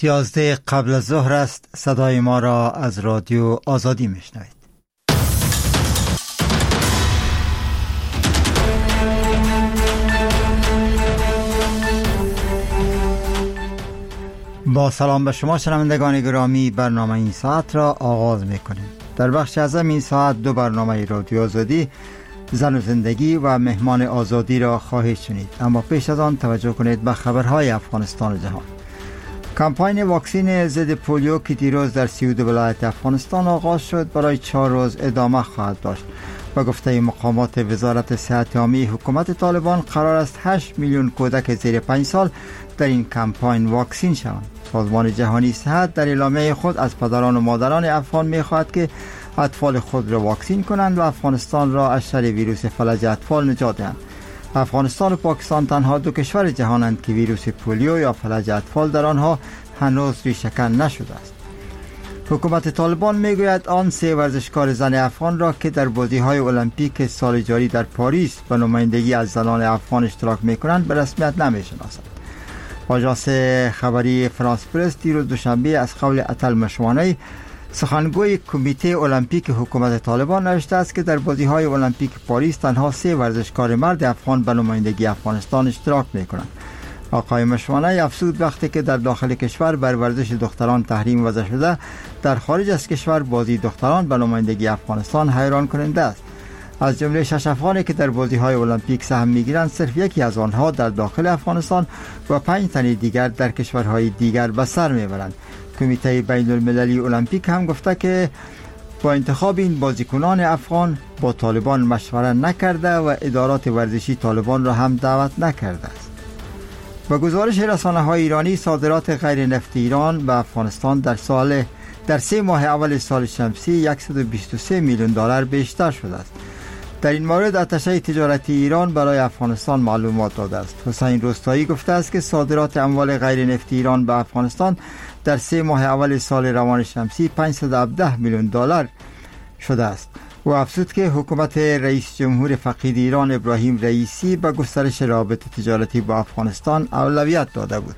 11 قبل از ظهر است. صدای ما را از رادیو آزادی میشنوید. با سلام به شما شنوندگان گرامی، برنامه این ساعت را آغاز میکنیم. در بخش اعظم این ساعت دو برنامه رادیو آزادی، زن و زندگی و مهمان آزادی را خواهید شنید. اما پیش از آن توجه کنید به خبرهای افغانستان و جهان. کمپاین واکسین ضد پولیو که دیروز در 32 ولایت افغانستان آغاز شد برای 4 روز ادامه خواهد داشت. با گفته مقامات وزارت صحت عامه حکومت طالبان قرار است 8 میلیون کودک زیر 5 سال در این کمپاین واکسین شوند. سازمان جهانی صحت در اعلامیه خود از پدران و مادران افغان می‌خواهد که اطفال خود را واکسین کنند و افغانستان را از شر ویروس فلج اطفال نجات دهند. افغانستان و پاکستان تنها دو کشور جهانند که ویروس پولیو یا فلج اطفال در آنها هنوز ریشه‌کن نشده است. حکومت طالبان میگوید آن 3 ورزشکار زن افغان را که در بازی‌های المپیک سال جاری در پاریس به نمایندگی از زنان افغان اشتراک می‌کنند به رسمیت نمی‌شناسند. آژانس خبری فرانس پرس دیروز دوشنبه از قول عطل مشوانی، سخنگوی کمیته المپیک حکومت طالبان، نوشته است که در بازی‌های المپیک پاریس تنها 3 ورزشکار مرد افغان به نمایندگی افغانستان اشتراک می‌کنند. آقای مشوانی افزود وقتی که در داخل کشور بر ورزش دختران تحریم وضع شده، در خارج از کشور بازی دختران به نمایندگی افغانستان حیران کننده است. از جمله 6 افغانی که در بازی‌های المپیک سهم می‌گیرند، صرف یکی از آنها در داخل افغانستان و 5 تن دیگر در کشورهای دیگر به سر می‌برند. کمیته بین‌المللی المپیک هم گفته که با انتخاب این بازیکنان افغان با طالبان مشوره نکرده و ادارات ورزشی طالبان را هم دعوت نکرده است. با گزارش رسانه‌های ایرانی، صادرات غیر نفتی ایران به افغانستان در 3 ماه اول سال شمسی 123 میلیون دلار بیشتر شده است. در این مورد اتشه تجارتی ایران برای افغانستان معلومات داده است. حسین رستایی گفته است که صادرات اموال غیر نفتی ایران به افغانستان در 3 ماه اول سال روان شمسی 517 میلیون دلار شده است. و افزود که حکومت رئیس جمهور فقید ایران ابراهیم رئیسی به گسترش روابط تجارتی با افغانستان اولویت داده بود.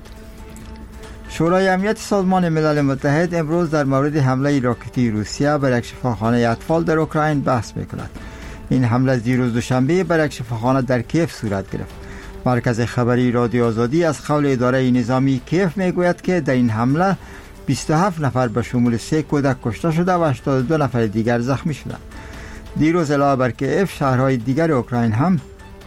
شورای امنیت سازمان ملل متحد امروز در مورد حمله راکتی روسیه بر یک شفاخانه اطفال در اوکراین بحث می‌کند. این حمله دیروز دوشنبه بر یک شفاخانه در کیف صورت گرفت. مرکز خبری رادیو آزادی از قول اداره نظامی کیف میگوید که در این حمله 27 نفر به شمول 3 کودک کشته شده و 82 نفر دیگر زخمی شدند. دیروز علاوه بر کیف، شهرهای دیگر اوکراین هم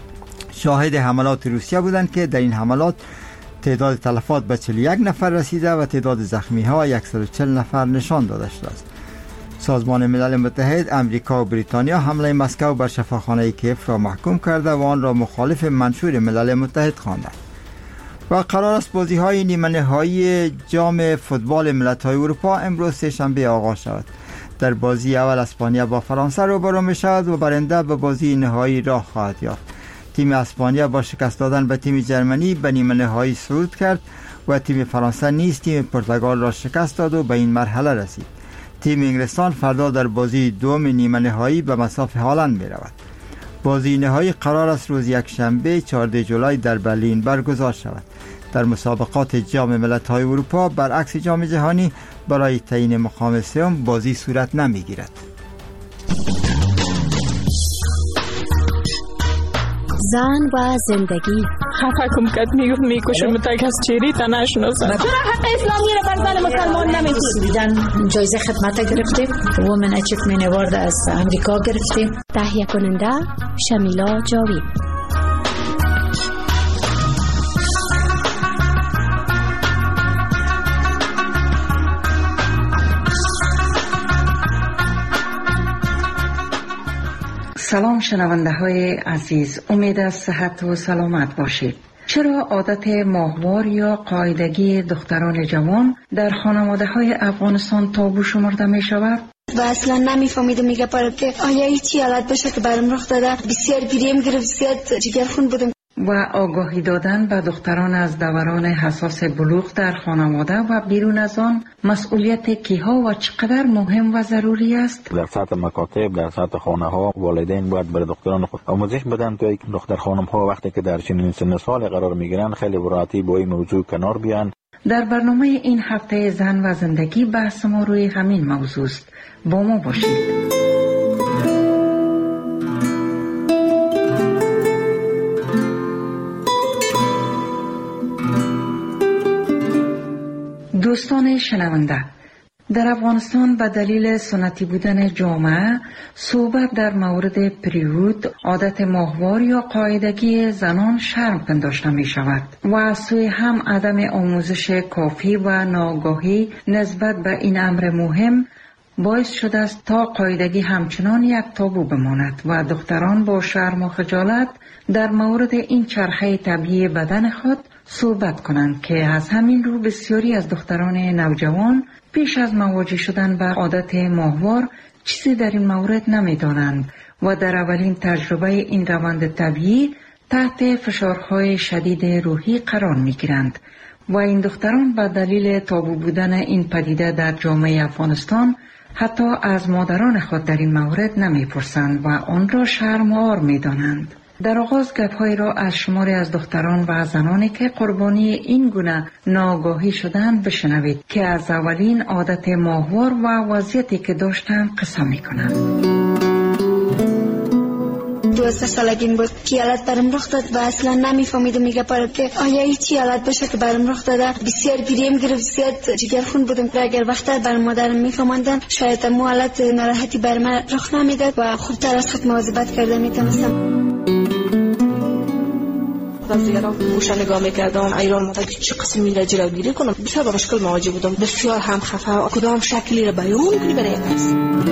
شاهد حملات روسیه بودند که در این حملات تعداد تلفات به 41 نفر رسیده و تعداد زخمی ها 140 نفر نشان داده شده است. سازمان ملل متحد، امریکا و بریتانیا حمله مسکو بر شفاخانه کیف را محکوم کرده و آن را مخالف منشور ملل متحد خواندند. و قرار است بازی‌های نیمه نهایی جام فوتبال ملت‌های اروپا امروز سه‌شنبه آغاز شود. در بازی اول اسپانیا با فرانسه روبرو می‌شود و برنده به بازی نهایی راه خواهد یافت. تیم اسپانیا با شکست دادن به تیم جرمنی به نیمه نهایی صعود کرد و تیم فرانسه نیز تیم پرتغال را شکست داد و به این مرحله رسید. تیم انگلستان فردا در بازی دوم نیمه نهایی به مصاف هالند می‌رود. بازی نهایی قرار است روز یکشنبه 14 جولای در برلین برگزار شود. در مسابقات جام ملت‌های اروپا برعکس جام جهانی برای تعیین مقام سوم بازی صورت نمی‌گیرد. زن و زندگی. خفه کم کد میکشم تا کس چیری تا نشناسم. چرا حق اسلامی را بر زن مسلمان نمیدید؟ جایزه خدمت گرفتیم. وومن اچیومنت اوارد از امریکا گرفتیم. تهیه کننده شمیلا جاوید. سلام شنونده های عزیز، امید از صحت و سلامت باشید. چرا عادت ماهوار یا قاعدگی دختران جوان در خانواده های افغانستان تابو شمرده می شود؟ و اصلا نمیفهمیده میگه پاره که آیا هیچی حالت باشه که برام رخ داده. بسیار گریم گرفت، بسیار جگرخون بودم. و آگاهی دادن به دختران از دوران حساس بلوغ در خانواده و بیرون از آن مسئولیت کیها و چقدر مهم و ضروری است؟ در سطح مکاتب، در سطح خانه ها والدین باید برای دختران خود آموزش بدن تا دختر خانم ها وقتی که در چنین سن سال قرار میگیرن خیلی براحتی با این موضوع کنار بیان. در برنامه این هفته زن و زندگی بحث ما روی همین موضوع است. با ما باشید. دوستان شنونده، در افغانستان به دلیل سنتی بودن جامعه صحبت در مورد پریود، عادت ماهوار یا قاعدگی زنان شرم پنداشته می شود و از سوی هم عدم آموزش کافی و ناآگاهی نسبت به این امر مهم باعث شده است تا قاعدگی همچنان یک تابو بماند و دختران با شرم و خجالت در مورد این چرخه طبیعی بدن خود صحبت کنند که از همین رو بسیاری از دختران نوجوان پیش از مواجه شدن با عادت ماهوار چیزی در این مورد نمی دانند و در اولین تجربه این روند طبیعی تحت فشارهای شدید روحی قرار می گیرند و این دختران به دلیل تابو بودن این پدیده در جامعه افغانستان حتی از مادران خود در این مورد نمی پرسند و آن را شرم و عار می دانند. در آغاز گپ‌هایی را از شماری از دختران و زنانی که قربانی این گونه ناآگاهی شدند بشنوید که از اولین عادت ماهوار و وضعیتی که داشتند قصه می‌کنند. 12 سالگیم بود که حالت برم رخ داد و اصلا نمیفهمیدم میگه پاره که آیا هیچی حالت باشه که برم رخ داده. بسیار گریم گرفت، زیاد جگرخون بودم که اگر وقتا برم مادرم میفهموندن شاید مو حالت ناراحتی بر من رخ نمیداد و خوبتر از خود مواظبت کرده میتونستم. وزیرا گوشه نگاه میکردم ایران مادر که چه قسمی را جلوگیری کنم. بسیار با مشکل مواجه بودم، بسیار هم خفه، کدام شکلی را بیان کنی برای کس.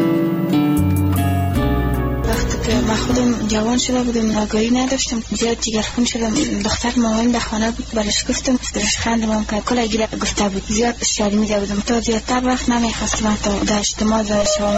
وقتی که من خودم جوان شده بودم آگاهی نداشتم، زیاد جگرخون شدم. دختر مامان در خانه بود، برش گفتم، درش خندم کرد، کلا گیره گفته بود، زیاد شرمیده بودم. تا زیادتر وقت نمیخواستم تا در اجتماع ظاهر شوم.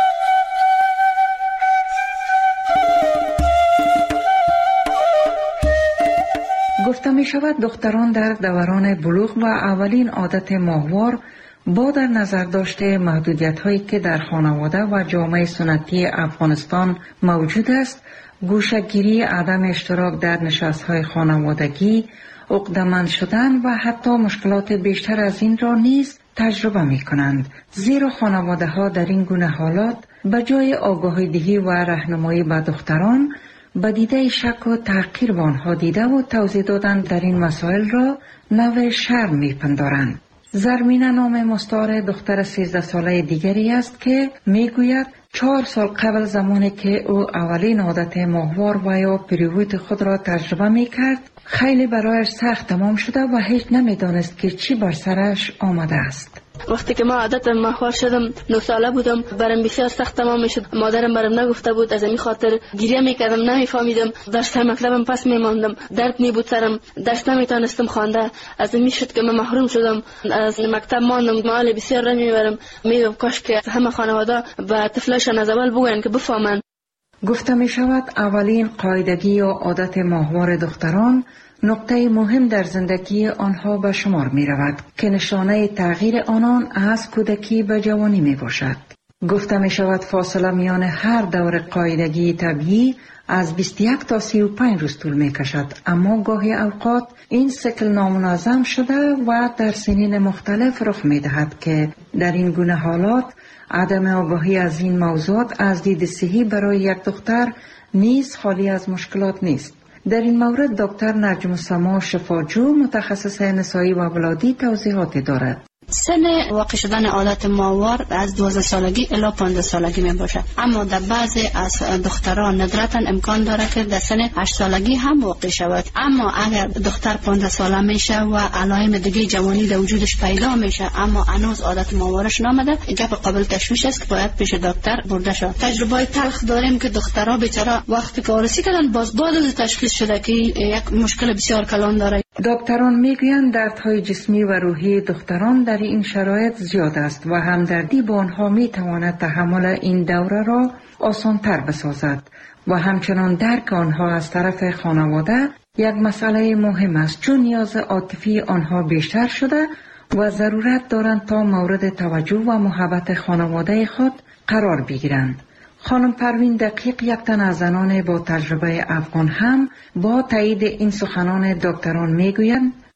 گفته می شود دختران در دوران بلوغ و اولین عادت ماهوار با در نظر داشته محدودیت هایی که در خانواده و جامعه سنتی افغانستان موجود است، گوشه‌گیری، عدم اشتراک در نشست های خانوادگی، عقده‌مند شدن و حتی مشکلات بیشتر از این را نیز تجربه می کنند. زیرا خانواده ها در این گونه حالات به جای آگاهی دهی و راهنمایی به دختران به دیده شک و تحقیر به آنها دیده و توضیح دادن در این مسائل را نوع شرم می‌پندارند. زرمینه نام مستعار دختر 13 ساله دیگری است که میگوید 4 سال قبل زمانی که او اولین عادت ماهوار و یا پریود خود را تجربه می‌کرد خیلی برایش سخت تمام شده و هیچ نمی‌دانست که چی بر سرش آمده است. وقتی که ما عادت ماهوار شدم 9 ساله بودم، برام بسیار سخت تمام میشد. مادرم برام نگفته بود، از این خاطر گریه میکردم، نمیفهمیدم. درس مکتبم پس میماندم، درد میبود سرم، درس نمیتونستم خوانده. از این میشد که من محروم شدم از مکتب، ماندم. مال بسیار را میبرم. میگم کاش که همه خانواده به طفلشان از اول بگوین که بفهمن. گفته می شود اولین قاعدگی یا عادت ماهوار دختران نقطه مهم در زندگی آنها به شمار می رود که نشانه تغییر آنان از کودکی به جوانی می باشد. گفته می شود فاصله میان هر دور قاعدگی طبیعی از 21 تا 35 روز طول می کشد، اما گاهی اوقات این سیکل نامنظم شده و در سنین مختلف رخ می دهد که در این گونه حالات عدم آگاهی از این موضوعات از دید صحی برای یک دختر نیز خالی از مشکلات نیست. در این مورد دکتر نجم السما شفاجو متخصص نسایی و ولادی توضیحاتی دارد. سن واقع شدن عادت ماهوار از 12 سالگی الی 15 سالگی می باشه، اما در بعضی از دختران ندرتا امکان داره که در سن 8 سالگی هم واقع شود. اما اگر دختر 15 ساله میشه و علائم دیگه جوانی در وجودش پیدا میشه اما هنوز عادت ماهوارش نامده، گپ قابل تشویش است که باید پیش دکتر برده شود. تجربه تلخ داریم که دخترها بیچاره وقتی که عروسی کردن باز بعد از تشخیص شده که یک مشکل بسیار کلان داره. دکتران میگویند دردهای جسمی و روحی دختران در این شرایط زیاد است و همدردی با آنها میتواند تحمل این دوره را آسان‌تر بسازد و همچنان درک آنها از طرف خانواده یک مسئله مهم است، چون نیاز عاطفی آنها بیشتر شده و ضرورت دارند تا مورد توجه و محبت خانواده خود قرار بگیرند. خانم پروین دقیق، یک تن از زنان با تجربه افغان، هم با تایید این سخنان دکتران میگویند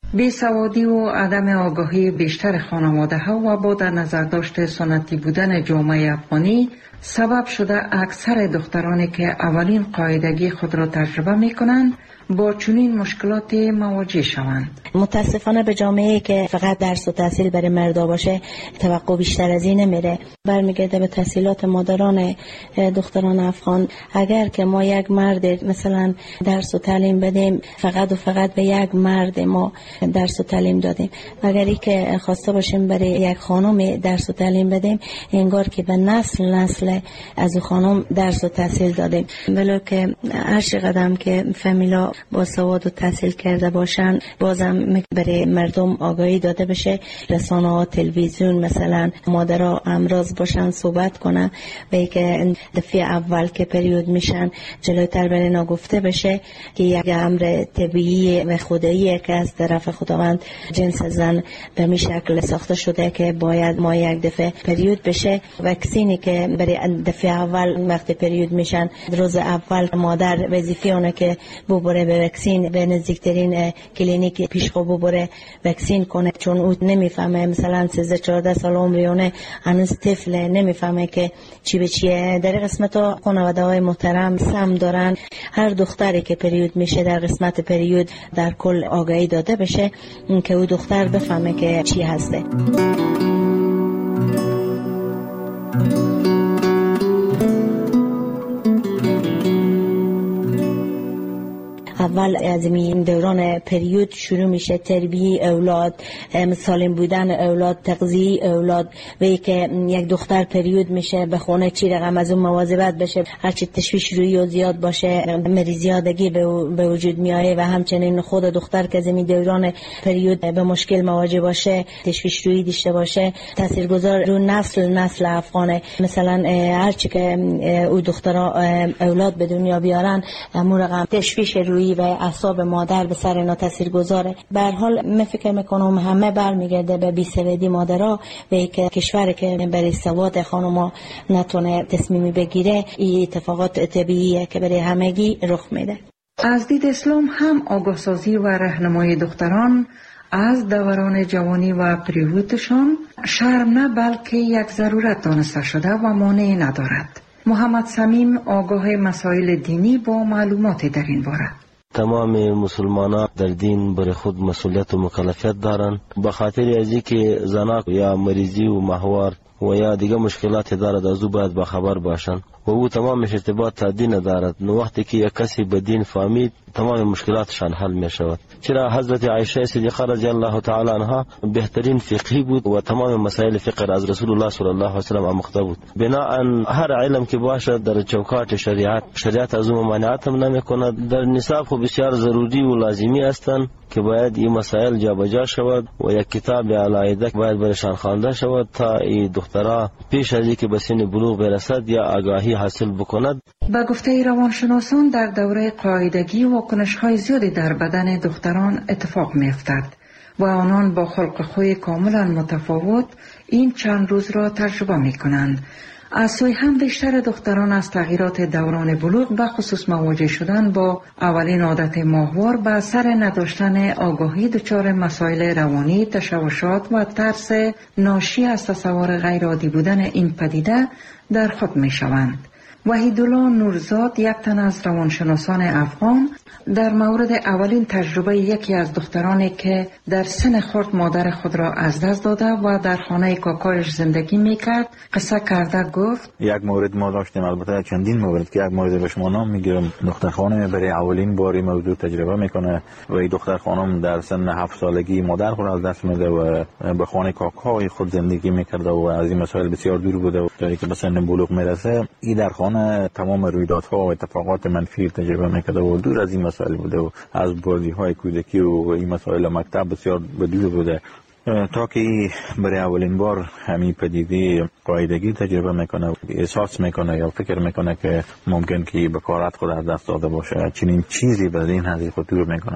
بیسوادی و عدم آگاهی بیشتر خانواده ها و با در نظر داشت سنتی بودن جامعه افغانی سبب شده اکثر دخترانی که اولین قاعدگی خود را تجربه می کنند با چنین مشکلات مواجه شوند. متاسفانه به جامعه که فقط درس و تحصیل برای مردا باشه توقع بیشتر از این نمیره، برمیگرده به تحصیلات مادران دختران افغان. اگر که ما یک مرد مثلا درس و تعلیم بدیم، فقط و فقط به یک مرد ما درس و تعلیم دادیم، اگری که خواسته باشیم برای یک خانم درس و تعلیم بدیم، انگار که به نسل از خانم درس و تحصیل دادیم. ولو که هر چقدر که فامیلا با سواد و تحصیل کرده باشن، بازم برای مردم آگاهی داده بشه. رسانه ها، تلویزیون مثلا مادرها امراض باشن صحبت کنن به که دفعه اول که پریود میشن جلوتر برای نگفته بشه که یک امر طبیعی و خداییه که از طرف خداوند جنس زن به می شکل ساخته شده که باید ما یک دفعه پریود بشه. واکسینی که برای دفعه اول وقت پریود میشن، روز اول مادر وظیفه اونه که ببره به واکسین، به نزدیکترین کلینیک پیشخو ببره واکسین کنه، چون او نمیفهمه. مثلا 13-14 سال عمریونه، هنوز طفل، نمیفهمه که چی به چیه. در قسمت ها خانواده های محترم سم دارن، هر دختری که پریود میشه در قسمت پریود در کل آگاهی داده بشه که او دختر بفهمه که چی هسته. اول از این دوران پریود شروع میشه تربیه اولاد، سالم بودن اولاد، تغذیه اولاد. و که یک دختر پریود میشه به خونه چی رقم از اون مواظبت بشه، هرچی تشویش روی و زیاد باشه مریضیادگی به وجود میایه. و همچنین خود دختر که از این دوران پریود به مشکل مواجه باشه، تشویش روی داشته باشه، تاثیرگذار رو نسل افغانه. مثلا هرچی که او دخترها اولاد به دنیا بیارن، همون رقم تشویش روی و اعصاب مادر به سر اینا تاثیرگذاره. به هر حال من فکر میکنم همه برمیگرده به بیسوادی مادرها و که کشور که برای سواد خانوما نتونه تصمیمی بگیره، این اتفاقات طبیعیه که برای همگی رخ میده. از دید اسلام هم آگاهسازی و راهنمایی دختران از دوران جوانی و پریودشان شرم نه بلکه یک ضرورت دانسته شده و مانعی ندارد. محمد صمیم آگاه مسائل دینی با معلومات در این باره. تمام مسلمانان در دین برای خود مسئولیت و مکلفیت دارند، به خاطر از اینکه زناک یا مریضی و محور و یا دیگه مشکلات دارد از او باید با خبر باشند و او تمامش ارتباط تا دین دارد. وقتی که یک کسی به دین فهمید تمام مشکلاتشان حل می شود. چرا حضرت عایشه صدیقه رضی الله تعالی عنها بهترین فقیه بود و تمام مسائل فقه از رسول الله صلی الله علیه و سلم آموخته بود. بناهن هر علم که باشد در چوکات شریعت از اون ممانعت هم نمی کند. در نصاب خو بسیار ضروری و لازمی هستند که باید این مسائل جابجا شود و یک کتاب علاوه باید برشان خوانده شود تا این دخترها پیش از اینکه به سن بلوغ برسد یا آگاهی حاصل بکند. با گفته روانشناسان در دوره قاعدگی واکنش‌های زیادی در بدن دختران اتفاق می‌افتد و آنان با خلق خوی کاملا متفاوت این چند روز را تجربه می‌کنند. از سوی هم بیشتر دختران از تغییرات دوران بلوغ به خصوص مواجه شدن با اولین عادت ماهوار به اثر نداشتن آگاهی دچار مسائل روانی، تشوشات و ترس ناشی از تصور غیرعادی بودن این پدیده در خود می‌شوند. وحیدالله نورزاد، یک تن از روانشناسان افغان، در مورد اولین تجربه یکی از دخترانی که در سن خرد مادر خود را از دست داده و در خانه کاکایش زندگی میکرد قصه کرده گفت: یک مورد ما داشتیم، البته چندین مورد که یک مورد به شما نام میگیرم. دختر خانم برای اولین بار موضوع تجربه میکنه و این دختر خانم در سن 7 سالگی مادر خود از دست میده و به خانه کاکای خود زندگی میکرده و از این مسائل بسیار دور بوده و تا اینکه به سن بلوغ میرسه این در خانه تمام رویدادها و اتفاقات منفی تجربه میکرده و دور از این مسائل بوده و از بازی‌های کودکی و این مسائل مکتب بسیار بدور بوده تا که برای اولین بار همین پدیده قاعدگی تجربه میکنه، احساس میکنه یا فکر میکنه که ممکن که بکارت خود از دست داده باشه. چنین چیزی به این حدی خطور میکنه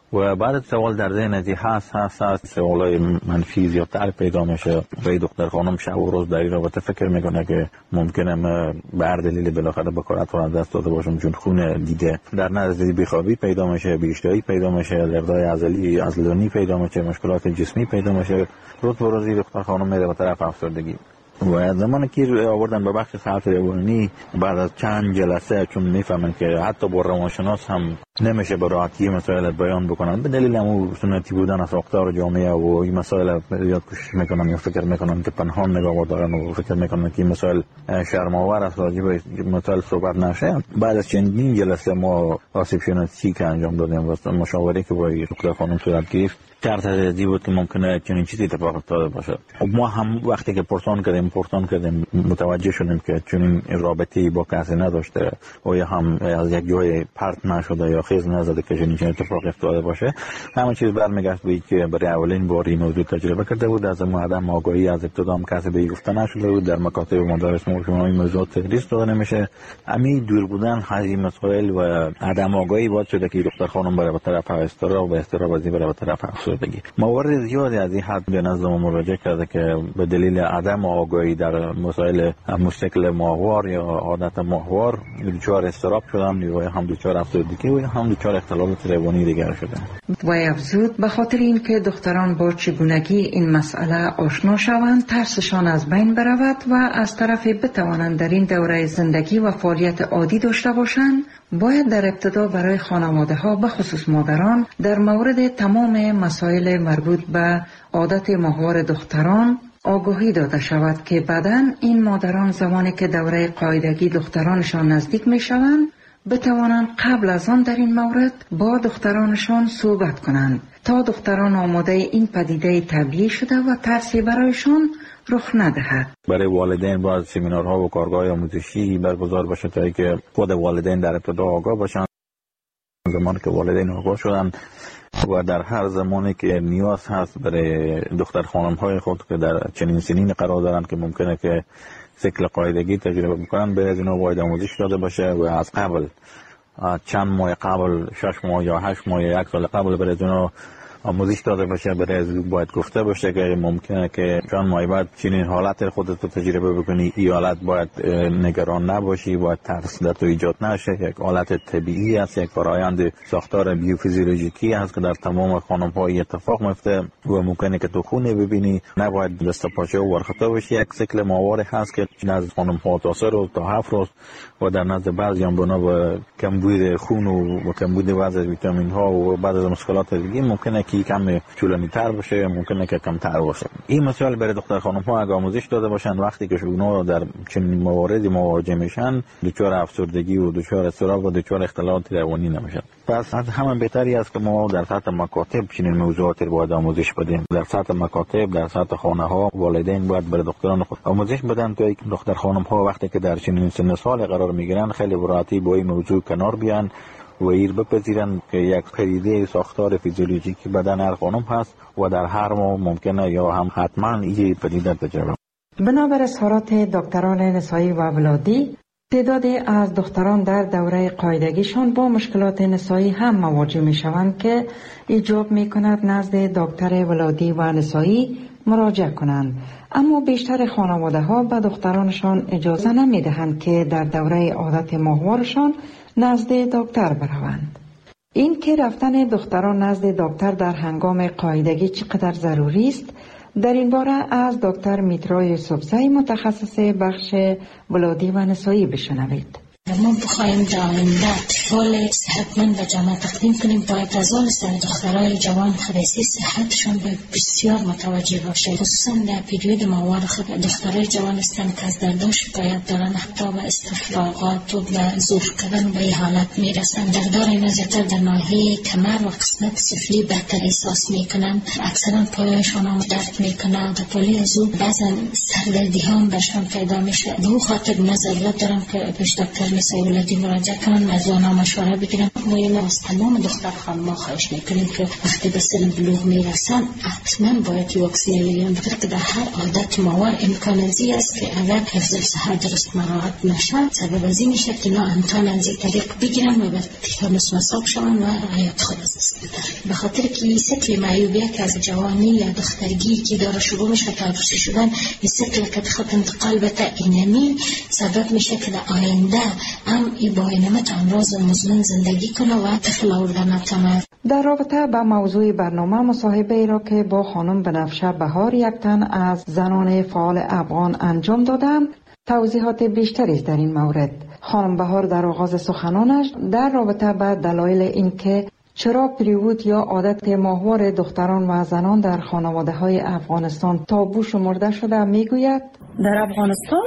و بعد سوال در ذهن ازی هست سوالای منفی زیادتر پیدا میشه و دختر خانم شب و روز در این رابطه فکر میکنه که ممکنه من به هر دلیل بالاخره بکارت رو از دست داده باشم چون خون دیده، در نتیجه بیخوابی پیدا میشه، بی‌اشتهایی پیدا میشه، دردهای عضلانی پیدا میشه، مشکلات جسمی پیدا میشه، روز به روز دختر خانم میره به طرف افسردگی. و زمانی که آوردن به بخش صحت روانی بعد از چند جلسه چون میفهمن که حتی با روانشناس هم نمیشه به راحتی مسائل بیان بکنن به دلیل اون سنتی بودن از ساختار جامعه و این مسائل زیاد کوشش میکنن یا فکر میکنن که پنهان نگاه دارن و فکر میکنن که مسائل شرم‌آور است راجع به مسائل صحبت نشه. بعد از چندین جلسه ما آسیب شناسی که انجام دادیم و مشاوره که با دکتر خانم صورت گرفت شرط ازی بود که ممکنه چنین چیزی اتفاق افتاده باشه. ما هم وقتی که پرسان کردیم متوجه شدیم که چنین رابطه‌ای با کسی نداشته و یا هم از یک جای پرت نشده یا خیز نزده که چنین اتفاق افتاده باشه. همه چیز برمیگشت به اینکه برای اولین بار این موضوع تجربه کرده بود، از عدم آگاهی از ابتدا هم کسی به گفته نشده بود، در مکاتب مدارس ما این موضوع تدریس داده نمیشه. همین دور بودن از این مسائل و عدم آگاهی باعث شده که دختر خانم بره به طرف اضطراب و اضطراب از این بره به طرف افسردگی. موارد زیادی از این حد به نظر ما مراجعه کرده که به دلیل عدم آگاهی در مسائل مشکل ماهوار یا عادت ماهوار دچار اضطراب شدن یا هم دچار افسردگی و هم دچار اختلالات روانی دیگر شدن. و افزود به خاطر اینکه دختران با چگونگی این مسئله آشنا شوند ترسشان از بین برود و از طرفی بتوانند در این دوره زندگی و فعالیت عادی داشته باشند، باید در ابتدا برای خانواده ها به خصوص مادران در مورد تمام مسائل مربوط به عادت ماهوار دختران آگاهی داده شود که بعداً این مادران زمانی که دوره قاعدگی دخترانشان نزدیک می شوند بتوانند قبل از آن در این مورد با دخترانشان صحبت کنند تا دختران آماده این پدیده طبیعی شده و ترسی برایشان رخ ندهد. برای والدین باید سمینارها و کارگاه آموزشی برگزار بشه تا اینکه خود والدین در ابتدا آگاه باشند. زمانی که والدین آگاه شدن و در هر زمانی که نیاز هست برای دختر خانم های خود که در چنین سنین قرار دارن که ممکنه که سیکل قاعدگی تجربه بکنن به از اینا باید آموزش داده باشه و از قبل چند ماه قبل 6 ماه یا 8 ماه یا 1 سال قبل برای از اینا آموزش داده باشه. برای از باید گفته باشه که ممکنه که چند ماه بعد چنین حالت خودت رو تجربه بکنی، این حالت باید نگران نباشی، باید ترس در تو ایجاد نشه، یک حالت طبیعی است، یک فرآیند ساختار بیوفیزیولوژیکی است که در تمام خانم ها اتفاق میفته و ممکنه که تو خونه ببینی، نباید دست پاچه و ورخته بشی. یک سیکل ماهواره هست که نزد خانم ها تا 3 روز تا 7 روز و در نزد بعضی هم بنا به کمبود خون و کمبود وزن ویتامین ها و بعضی از مشکلات دیگه ممکنه که کم طولانی تر باشه، ممکنه که کم تر باشه. این مسائل برای دختر خانم ها اگه آموزش داده باشن وقتی که اونا در چنین مواردی مواجه میشن دچار افسردگی و دچار اضطراب و دچار اختلالات روانی نمیشن. پس از همه بهتری است که ما در سطح مکاتب چنین موضوعات رو باید آموزش بدیم. در سطح مکاتب، در سطح خانه ها والدین باید برای دختران خود آموزش بدن تا دختر خانم ها وقتی که در چنین سن سال قرار میگیرن خیلی براحتی با این موضوع کنار بیان و ایر بپذیرن که یک پدیده ساختار فیزیولوژیکی بدن هر خانم هست و در هر ماه ممکنه یا هم حتما این پدیده تجربه. بنابر اظهارات دکتران نسایی و ولادی تعدادی از دختران در دوره قاعدگیشان با مشکلات نسایی هم مواجه می شوند که ایجاب می کند نزد دکتر ولادی و نسایی مراجعه کنند، اما بیشتر خانواده ها به دخترانشان اجازه نمی دهند که در دوره عادت ماهوارشان نزد دکتر بروند. این که رفتن دختران نزد دکتر در هنگام قاعدگی چقدر ضروری است در این باره از دکتر میترا یوسفزئی متخصص بخش ولادی و نسایی بشنوید. ما بخواهیم در آینده اطفال صحتمند و جامعه تقدیم کنیم باید از آن سن دخترای جوان خدیسی صحتشان به بسیار متوجه باشه، خصوصا در پیریود ماهوار خود دخترای جوان هستند که از دردان شکایت دارن، حتی به استفراغات و به زور کردن به این حالت میرسن. دردار اینا زیادتر در ناحیه کمر و قسمت سفلی بهتر احساس میکنن، اکثرا پایشان هم درد میکنه و پالی از او بعضا سردردی هم برشان پیدا میشه. به اون خاطر من ضرورت دارم که پیش دکتر جلسه ولادی مراجعه کنن، از آنها مشوره بگیرن. ما از تمام دختر خانم‌ها خواهش میکنیم که وقتی به سن بلوغ میرسن حتما باید واکسین بگیرن، بخاطر که در هر عادت ماور امکان ازی است که اگر حفظ صحت درست مراعات نشه سبب ازی میشه که نا امکان ازی طریق بگیرن و به تیتانوس مصاب شون و حیات خود از دست بدن. به خاطر که این سکل معیوبیه که از جوانی یا دخترگی که داره شروع میشه تا عروسی شدن، این سکل که بخواد انتقال بده اینمی سبب میشه که در آینده هم این با اینمت امراض مزمن زندگی کنه و طفل آوردن نتونه. در رابطه با موضوع برنامه مصاحبه ای را که با خانم بنفشه بهار یک تن از زنان فعال افغان انجام دادند توضیحات بیشتری در این مورد. خانم بهار در آغاز سخنانش در رابطه با دلایل اینکه چرا پریود یا عادت ماهوار دختران و زنان در خانواده های افغانستان تابو شمرده شده میگوید در افغانستان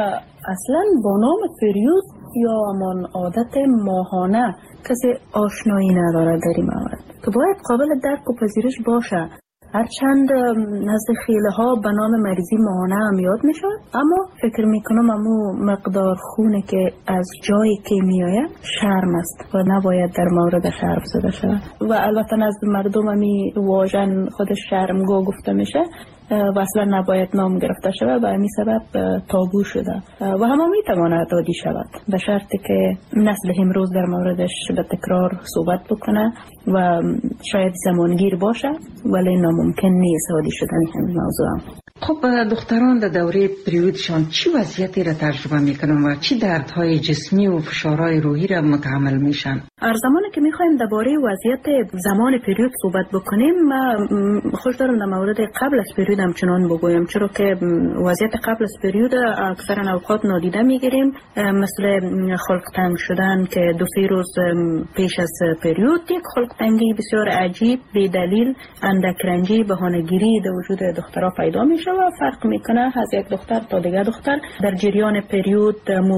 اصلا با نام پریود یا همان عادت ماهانه کسی آشنایی نداره در این مورد که باید قابل درک و پذیرش باشه. هرچند نزد خیله ها به نام مریضی ماهانه هم یاد میشه، اما فکر میکنم امو مقدار خونه که از جایی که میآید شرم است و نباید در مورد شرم زده شود و البته نزد مردم همی واژن خودش شرمگاه گفته میشه و اصلا نباید نام گرفته شود و همین سبب تابو شده و همه میتواند عادی شود به شرطی که نسل امروز در موردش به تکرار صحبت بکنه و شاید زمانگیر باشه ولی ناممکن نیست عادی شدن همین موضوع. خب دختران در دوره پریودشان چی وضعیتی را تجربه میکنن و چی دردهای جسمی و فشارهای روحی را متحمل میشن؟ هر زمانی که میخوایم درباره وضعیت زمان پریود صحبت بکنیم ما خوش دارم در مورد قبل از پریود همچنان بگویم، چرا که وضعیت قبل از پریود اکثرا اوقات نادیده میگیریم، مثل خلق تنگ شدن که 2-3 روز پیش از پریود یک خلق تنگی بسیار عجیب بی دلیل اندک رنجی بهانه‌گیری در وجود دخترها پیدا میشه و فرق میکنه از یک دختر تا دیگه دختر. در جریان پریود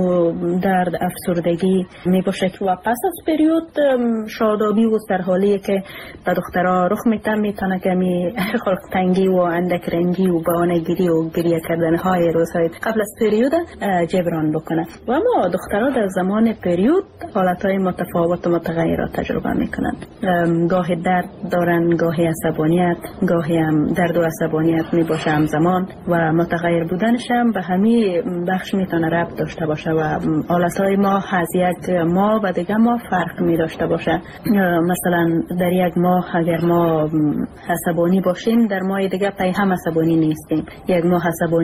درد افسردگی میباشه و پس از پریود شادابی و سرحالی که به دخترها رخ میتونه که می خلق تنگی و اندک رنجی و بهانه‌گیری و گریه کردن های روزهای قبل از پریود جبران بکنه. و اما دخترها در زمان پریود حالتهای متفاوت و متغیر تجربه میکنن. گاهی درد دارن، گاهی عصبانیت، گاهی هم درد و عصبانیت میباشه همزمان و متغیر بودنش هم به همین بخش میتونه ربط داشته باشه و حالتهای ما از یک ماه و دیگه ما فرق می داشته باشه. مثلا در یک ماه اگر ما عصبانی باشیم در ماه دیگه پای هم عصبانی نیستیم. یک ماه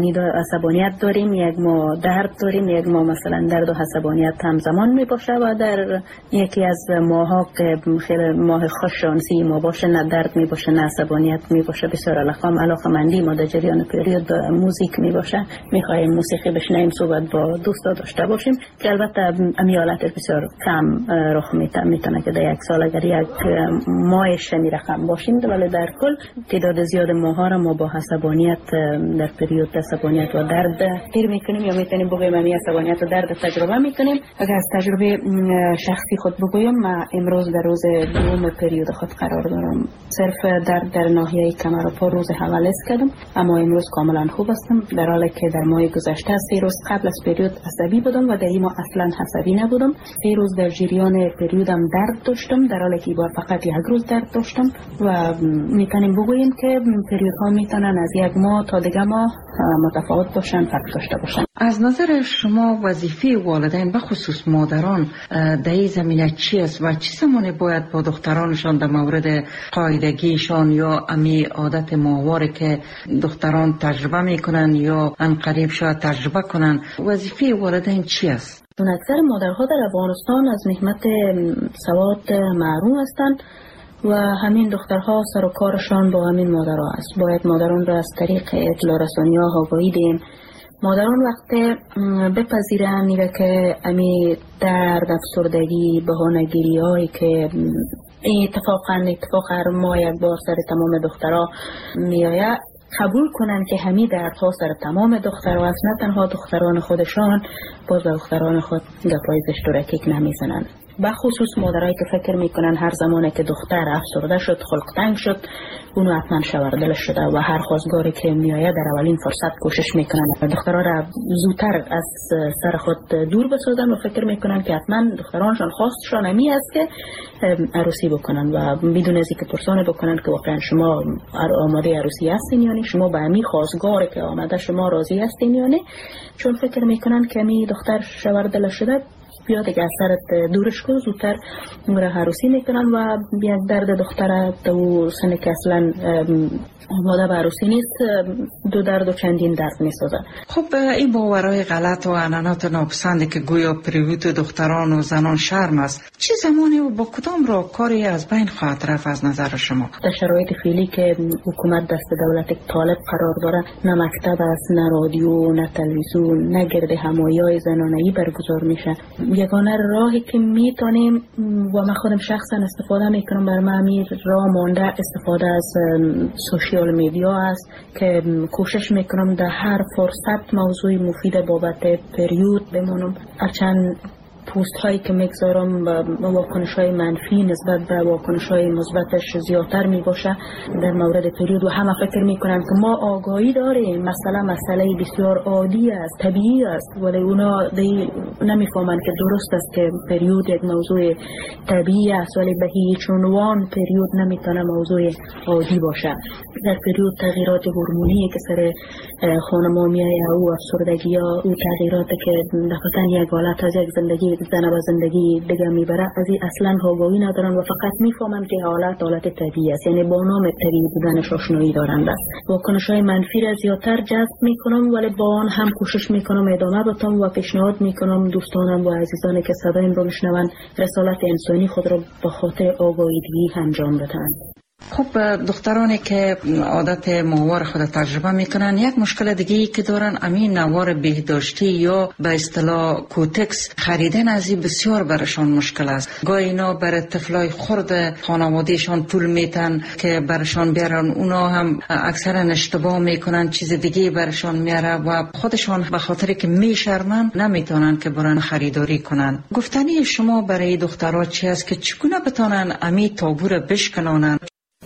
عصبانیت داریم، یک ماه درد داریم، یک ماه مثلا درد و عصبانیت همزمان می باشه و در یکی از ماها که خیلی ماه خوش شانسی ما باشه نه درد می باشه نه عصبانیت می باشه، بسیار علاقمندی ما در جریان پریود موزیک می باشه، می خواهیم موسیقی بشنویم، صحبت با دوستا داشته باشیم که البته امیالتش بسیار کم رخ میتونه که در یک سال اگر یک ماهش می رقم باشیم، ولی در کل تعداد زیاد ماها را ما با عصبانیت در پریود عصبانیت و درد گیر میکنیم یا میتونیم بگویم می عصبانیت و درد تجربه میکنیم. اگر از تجربه شخصی خود بگویم من امروز در روز دوم پریود خود قرار دارم. صرف درد در ناحیه کمر و پا روز اول کردم اما امروز کاملا خوب هستم، در حالی که در ماه گذشته 3 روز قبل از پریود عصبی بودم و در این ماه اصلا عصبی نبودم. 3 روز در جریان پریودم درد داشتم در حالی که بار فقط 1 روز درد داشتم و میتونیم بگوییم که پریودها میتونن از یک ماه تا دیگه ماه متفاوت باشن، فرق داشته باشن. از نظر شما وظیفه والدین به خصوص مادران در این زمینه چی است و چه زمانی باید با دخترانشان در مورد قاعدگیشان یا امی عادت ماهواره که دختران تجربه میکنن یا انقریب شاید تجربه کنن، وظیفه والدین چی است؟ اکثر مادرها در افغانستان از نعمت سواد محروم هستند و همین دخترها سر و کارشان با همین مادرها است. باید مادران را از طریق اطلاع رسانی‌ها آگاهی دهیم. مادران وقتی بپذیرن که امی درد افسردگی بهانه‌گیری هایی که اتفاق هر ماه یک بار سر تمام دخترها میآید قبول کنن که همین دردها سر تمام دخترها است، نه تنها دختران خودشان باز به دختران خود گپای زشت و رکیک نمیزنن. بخصوص مادرایی که فکر میکنن هر زمانی که دختر افسرده شد، خلق تنگ شد، اونو حتما شوهردل شده و هر خواستگاری که میآید در اولین فرصت کوشش میکنن دخترها را زودتر از سر خود دور بسازن و فکر میکنن که حتما دخترانشان خواستشان همی است که عروسی بکنن و بدون از اینکه پرسان بکنن که واقعا شما آماده عروسی هستین یا نه، شما به همی خواستگاری که آمده شما راضی هستین یا نه، چون فکر میکنن که می دختر شوهردل شده بیا دیگه از سرت دورش کن، زودتر را عروسی میکنن و یک درد دختره تو سنه که اصلا آماده به عروسی نیست دو درد و چندین درد میسازه. خب این باورهای غلط و عنعنات ناپسندی که گویا پریود دختران و زنان شرم است، چه زمانی و با کدام راهکاری از بین خواهد رفت از نظر شما؟ در شرایط فعلی که حکومت دست دولت طالب قرار داره، نه مکتب است، نه رادیو، نه تلویزیون، نه گرد همایی‌های زنانه‌ای برگزار میشه. یگانه راهی که میتونیم و من خودم شخصا استفاده میکنم بر من راه مانده استفاده از سوشیال میدیا است که کوشش میکنم در هر فرصت موضوع مفید بابت پریود بمونم. هرچند پوست هایی که میگذارم واکنش های منفی نسبت به واکنش های مثبتش زیادتر می باشه در مورد پریود و همه فکر میکنن که ما آگاهی داریم، مسئله بسیار عادی است، طبیعی است، ولی اونا نمیفهمن که درست است که پریود یک موضوع طبیعی است، ولی به هیچ عنوان پریود نمیتونه موضوع عادی باشه. در پریود تغییرات هورمونی که سر خانم‌ها میایه او افسردگی ها، او تغییراتی که دقیقاً یک حالت از یک زندگی زن و زندگی دیگه میبره، از این اصلا آگاهی ندارن و فقط میفهمن که حالت طبیعی است، یعنی با نام طبیعی بودنش آشنایی دارند. واکنش‌های منفی را زیادتر جذب میکنم، ولی با آن هم کوشش میکنم ادامه بدم و پیشنهاد میکنم دوستانم و عزیزانی که صدایم رو میشنون رسالت انسانی خود را به خاطر آگاهی انجام بدن. خب دخترانی که عادت ماهوار خود تجربه میکنن، یک مشکل دیگه که دارن امین نوار بهداشتی یا به اصطلاح کوتکس خریدن از این بسیار برشان مشکل است. گاهی اینا برای طفلای خرد خانوادهشان پول میتن که برشان بیارن، اونا هم اکثرا اشتباه میکنن، چیز دیگه برشان میاره و خودشان به خاطر که میشرمن نمیتونن که برن خریداری کنن. گفتنی شما برای دخترها چی است که چگونه بتونن امی تابو را بشکنانن؟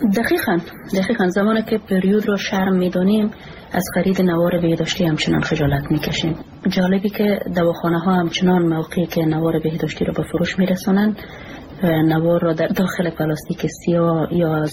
دقیقاً زمانی که پریود رو شرم میدونیم از خرید نوار بهداشتی همچنان خجالت میکشیم. جالبی که دواخانه ها همچنان موقعی که نوار بهداشتی رو به فروش میرسونن نوار رو در داخل پلاستیک سیاه یا از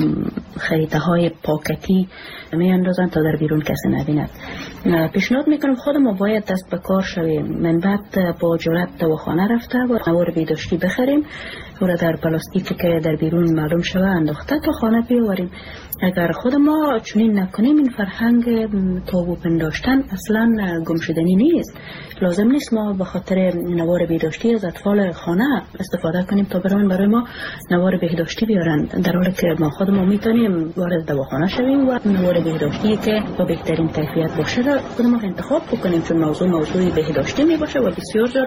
خریده های پاکتی می اندازن تا در بیرون کسی نبیند. پیشنهاد میکنم خود ما باید دست به کار شویم، من بعد با جرأت دواخانه رفته و نوار بهداشتی بخریم و در پلاستیکی که در بیرون معلوم شوه انداخته تا خانه بیاوریم. اگر خود ما چنین نکنیم این فرهنگ تابو پنداشتن اصلا گم شدنی نیست. لازم نیست ما به خاطر نوار بهداشتی از اطفال خانه استفاده کنیم تا برای ما نوار بهداشتی بیارن، در حالی که ما خود ما میتونیم وارد دواخانه شویم و نوار بهداشتی که با بهترین کیفیت باشه را خود ما انتخاب بکنیم، چون موضوع بهداشتی می باشه و بسیار زیاد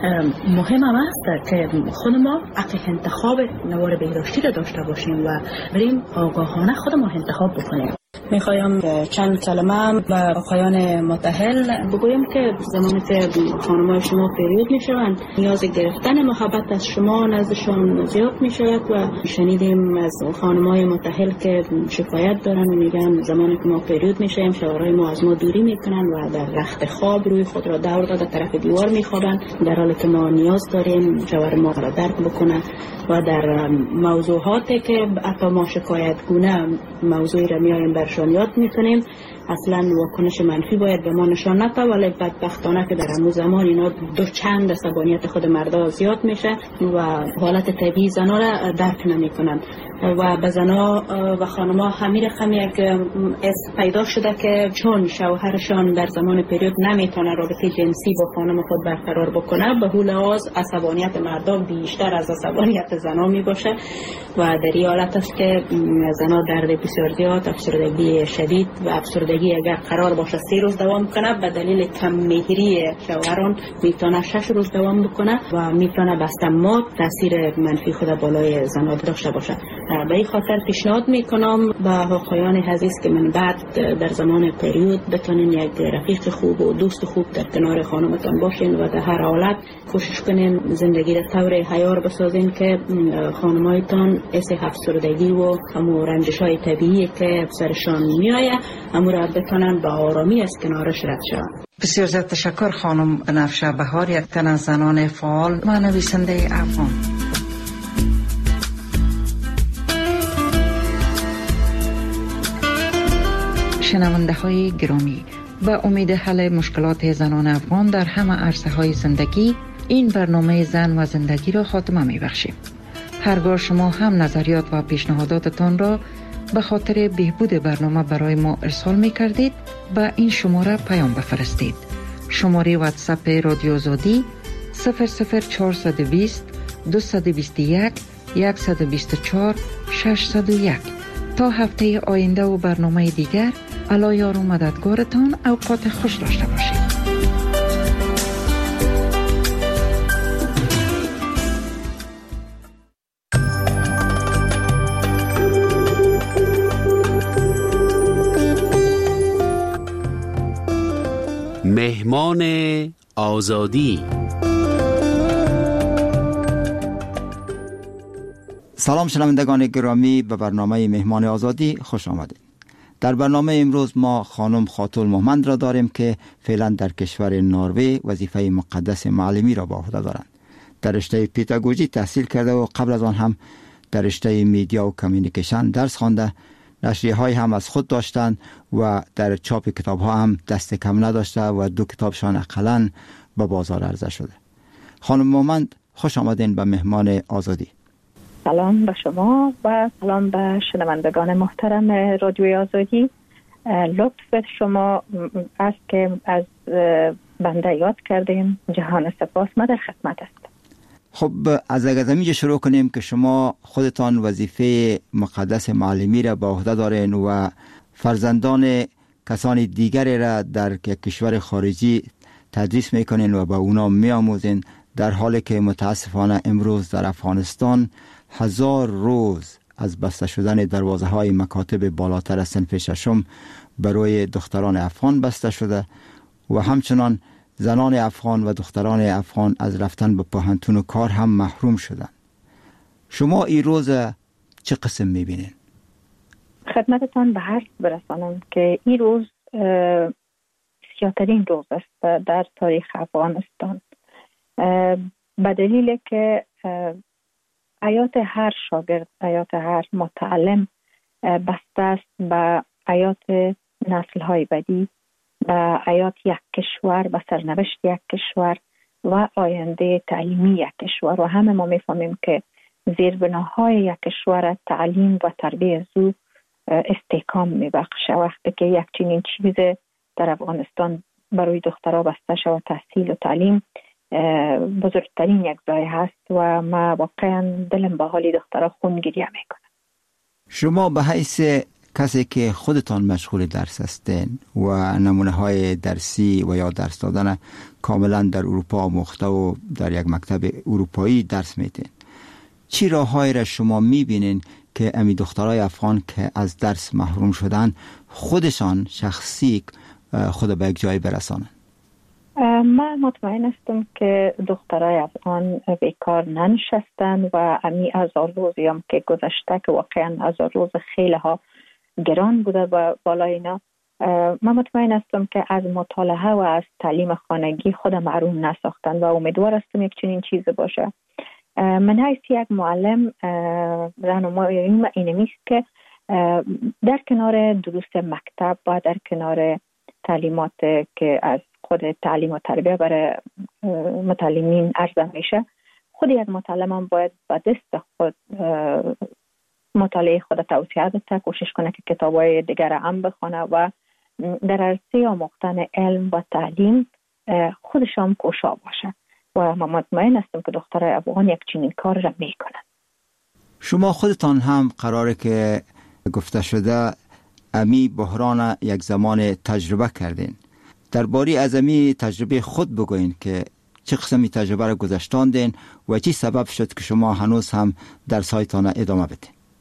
مهم هم است که خود ما انتخاب نوار بهداشتی را داشته باشیم و بریم آگاهانه خود ما انتخاب بکنیم. میخوایم چند کلمه به آقایان متأهل بگویم که زمانی که خانم‌های شما پریود میشوند نیاز گرفتن محبت از شما نزدشان زیاد میشود و شنیدیم از خانم‌های متأهل که شکایت دارن و میگن زمانی که ما پریود میشیم شوهرای ما از ما دوری میکنن و در رخت خواب روی خود را دور داده طرف دیوار میخوابن، در حالی که ما نیاز داریم شوهر ما را درک بکنه و در موضوعاتی که حتی ما شکایت گونه موضوعی را میاریم برشان یاد میکنیم. اصلا واکنش منفی باید به ما نشان نده، ولی بدبختانه که در همون زمان اینا دو چند عصبانیت خود مردا زیاد میشه و حالت طبیعی زنا را درک نمیکنن و به زنا و خانم‌ها همین رقم یک پیدا شده که چون شوهرشان در زمان پریود نمیتونه رابطه جنسی با خانم خود برقرار بکنه، به هول لحاظ عصبانیت مردا بیشتر از عصبانیت زنا میباشه و در این حالت است که زنا درد بسیار زیاد، افسردگی شدید و افسردگی اگر قرار باشه 3 روز دوام کنه به دلیل کم مهری شوهران میتونه 6 روز دوام بکنه و میتونه به استمات تاثیر منفی خود بالای زنا داشته باشه. به این خاطر پیشنهاد میکنم به آقایان عزیز که من بعد در زمان پریود بتونین یک رفیق خوب و دوست خوب در کنار خانمتان باشین و در هر حالت کوشش کنین زندگی را طور حیار بسازین که خانمایتان حس افسردگی و همو رنجش‌های طبیعی که سرشان میآید همو را بتونن به آرامی از کنارش رد شوند. بسیار زیاد تشکر خانم بنفشه بهار، یک تن از زنان فعال و نویسنده افغان. شنونده های گرامی، به امید حل مشکلات زنان افغان در همه عرصه های زندگی، این برنامه زن و زندگی را خاتمه می بخشیم. هرگاه شما هم نظریات و پیشنهاداتتان را به خاطر بهبود برنامه برای ما ارسال می کردید، به این شماره پیام بفرستید. شماره واتساپ رادیو آزادی 00420 221 124 601. تا هفته آینده و برنامه دیگر، الله یار و مددگارتان. اوقات خوش داشته باشید. مهمان آزادی. سلام شنوندگان گرامی، به برنامه مهمان آزادی خوش آمدید. در برنامه امروز ما خانم خاتون محمد را داریم که فعلا در کشور نروژ وظیفه مقدس معلمی را به عهده دارند. در رشته پداگوژی تحصیل کرده و قبل از آن هم در رشته میدیا و کمیونیکیشن درس خوانده. نشریه های هم از خود داشتند و در چاپ کتاب ها هم دست کم نداشته و 2 کتابشان اقلاً به بازار عرضه شده. خانم محمد خوش آمدین به مهمان آزادی. سلام به شما و سلام به شنوندگان محترم رادیوی آزادی. لطف شما است که از بنده یاد کردیم. جهان سپاس. ما در خدمت است. خب از اینجا شروع کنیم که شما خودتان وظیفه مقدس معلمی را به عهده دارین و فرزندان کسان دیگری را در کشور خارجی تدریس میکنین و به اونا میآموزین، در حالی که متاسفانه امروز در افغانستان 1000 روز از بسته شدن دروازه های مکاتب بالاتر از صنف ششم برای دختران افغان بسته شده و همچنان زنان افغان و دختران افغان از رفتن به پوهنتون و کار هم محروم شدن. شما این روز چه قسم میبینین؟ خدمتتان به عرض برسانم که این روز سیاه‌ترین روز است در تاریخ افغانستان، به دلیل که حیات هر شاگرد، حیات هر متعلم بسته است به حیات نسل‌های بعدی، به حیات یک کشور، به سرنوشت یک کشور و آینده تعلیمی یک کشور. و همه ما میفهمیم که زیربناهای یک کشور تعلیم و تربیت زو استحکام میبخشه. وقتی که یک چنین چیز در افغانستان برای دخترها بسته شود، تحصیل و تعلیم بزرگترین یک ضایعه هست و ما واقعا دلم به حال دخترها خون گریه میکنم. شما به حیث کسی که خودتان مشغول درس هستین و نمونه های درسی و یا درس دادن کاملا در اروپا آموخته و در یک مکتب اروپایی درس میتین، چی راههایی را شما میبینین که امی دخترای افغان که از درس محروم شدن خودشان شخصی خود به یک جای برسانن؟ من مطمئن هستم که دخترای افغان بیکار ننشستن و امی 1000 روزی هم که گذشته که واقعا 1000 روز خیلی ها گران بوده و بالای اینا، من مطمئن هستم که از مطالعه و از تعلیم خانگی خود محروم نساختن و امیدوار هستم یک چنین چیز باشه. من حیث یک معلم راهنماییم اینمی است که در کنار دروس مکتب و در کنار تعلیمات که از خود تعلیم و تربیه برای متعلمین عرضه میشه، خود یک معلم هم باید با دست خود مطالعه خود توسعه بده، کوشش کنه که کتابای دیگر هم بخونه و در عرصه آموختن علم و تعلیم خودش هم کوشا باشه و من مطمئن هستم که دخترای افغان یک چنین کار را میکنن. شما خودتان هم قراره که گفته شده امی بحران یک زمان تجربه کردین. درباره از امی تجربه خود بگوین که چه قسمی تجربه را گذشتاندین و چی سبب شد که شما هنوز هم درسایتان ادامه بدین؟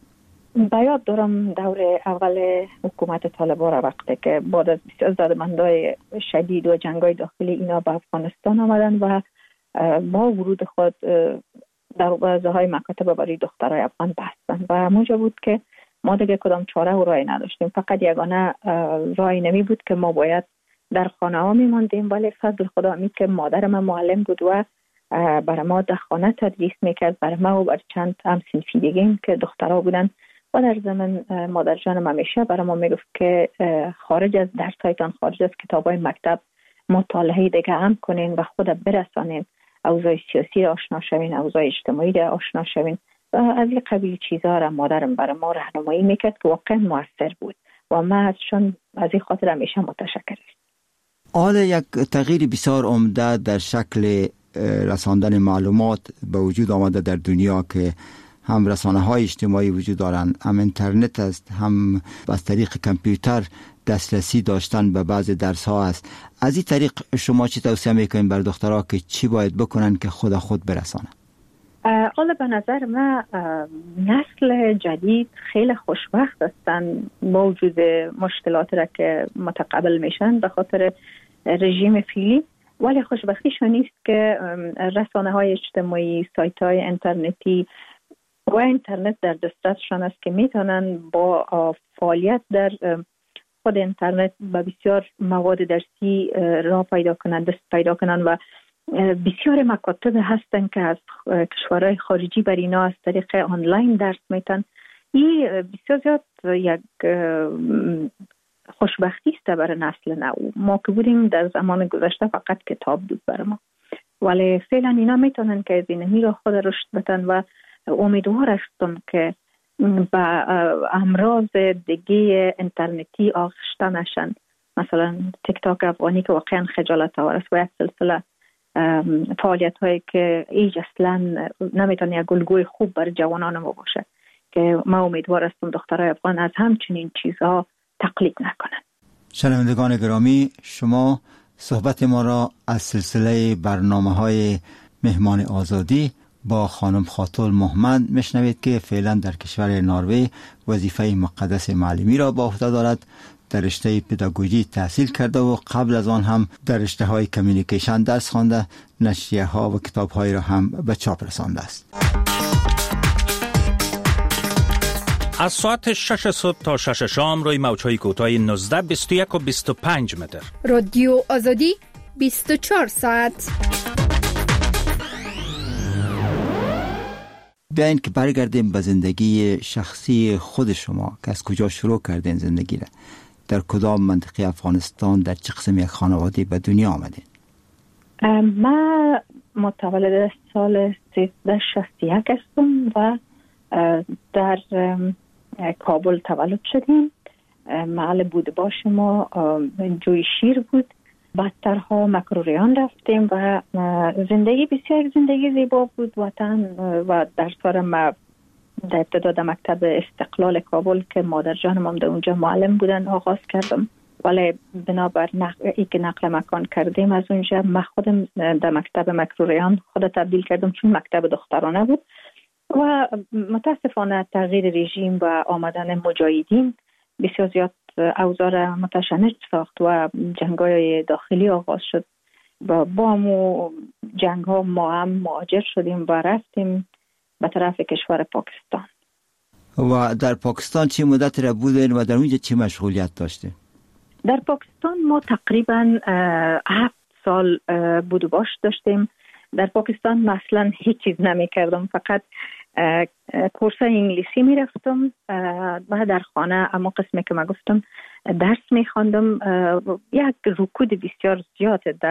به یاد دارم دور اول حکومت طالبان را وقتی که بعد از بسیار زدمندهای شدید و جنگای داخلی اینا به افغانستان آمدن و با ورود خود دروازه‌های مکاتب برای دخترای افغان بستن و موجب بود که ما دیگه کدام چاره و راهی نداشتیم. فقط یگانه راهی نمی بود که ما باید در خانه ها میماندیم، ولی فضل خدا امید که مادرم معلم بود و برای ما در خانه تدریس میکرد، برای ما و بر چند هم صنفی دیگه که دخترها بودن. و در زمان مادر جانم همیشه برای ما میگفت که خارج از درس هایتان، خارج از کتاب های مکتب مطالعه دیگه هم کنین و خود برسانین، اوضاع سیاسی را آشنا شوین، اوضاع اجتماعی را آشنا شوین و از این قبیل چیزها را مادرم برای ما راهنمایی میکرد که واقعا موثر بود و ما ازشون از این خاطر همیشه متشکرم. حالا یک تغییر بسیار عمده در شکل رساندن معلومات به وجود آمده در دنیا که هم رسانه‌های اجتماعی وجود دارند، هم اینترنت است، هم از طریق کامپیوتر دسترسی داشتن به بعض درس‌ها است. از این طریق شما چی توصیه میکنین بر دخترها که چی باید بکنن که خود برسانن؟ حالا به نظر من نسل جدید خیلی خوشبخت هستن با وجود مشکلات را که متقبل میشن به خاطر رژیم فعلی، ولی خوشبختیشون نیست که رسانه‌های اجتماعی، سایت‌های اینترنتی و اینترنت در دسترسشان است که میتونن با فعالیت در خود اینترنت به بسیار مواد درسی راه پیدا کنند، دست پیدا کنند و بسیار مکاتب هستن که از کشورهای خارجی بر اینا از طریق آنلاین درس میتن. این بسیار زیاد یک خوشبختی است برای نسل نو. ما که بودیم در زمان گذشته فقط کتاب بود برای ما، ولی فعلا اینا میتونن که از اینمی را خود رشد بدن و امیدوار هستم که با امراض دیگه اینترنتی آغشته نشن، مثلا تیک تاک افغانی که واقعا خجالت آور است و یک سلسله فعالیت هایی که ایج اصلا نمیتونه یک الگوی خوب برای جوانان ما باشه که ما امیدوار هستم دخترای افغان از همچنین چیزها تقلید نکنن. شنوندگان گرامی، شما صحبت ما را از سلسله برنامه‌های مهمان آزادی با خانم خاتون محمد میشنوید که فعلا در کشور نروژ وظیفه مقدس معلمی را به عهده دارد. در رشته پداگوژی تحصیل کرده و قبل از آن هم در رشته های کمیونیکیشن درس خوانده، نشریه ها و کتاب های را هم به چاپ رسانده است. از ساعت 6 صبح تا 6 شام روی موج‌های کوتاه 19، 21 و 25 متر. رادیو آزادی 24 ساعت. بیاین که برگردیم به زندگی شخصی خود شما که از کجا شروع کردین زندگی را، در کدام منطقه افغانستان، در چه قسم یک خانواده به دنیا آمدین؟ من متولد سال 1361 هستم و در کابل تولد شدیم. محل بود باش ما جوی شیر بود، بعدترها مکروریان رفتیم و زندگی بسیار زندگی زیبا بود. وطن و در سارم در ابتدا مکتب استقلال کابل که مادر جانم هم در اونجا معلم بودن آغاز کردم، ولی بنابر ای که نقل مکان کردیم از اونجا من خودم در مکتب مکروریان خود تبدیل کردم چون مکتب دخترانه بود و متاسفانه تغییر رژیم و آمدن مجاهدین بسیار زیاد اوضاع را متشنج ساخت و جنگ‌های داخلی آغاز شد. با همون جنگ ها ما هم مهاجر شدیم و رفتیم به طرف کشور پاکستان. و در پاکستان چه مدت را بودین و در اونجا چه مشغولیت داشتین؟ در پاکستان ما تقریبا 7 سال بود و باش داشتیم. در پاکستان مثلا هیچ چیز نمی کردم، فقط کورس انگلیسی می رفتم و در خانه اما قسمی که ما گفتم درس می خواندم. یک رکود بسیار زیاد در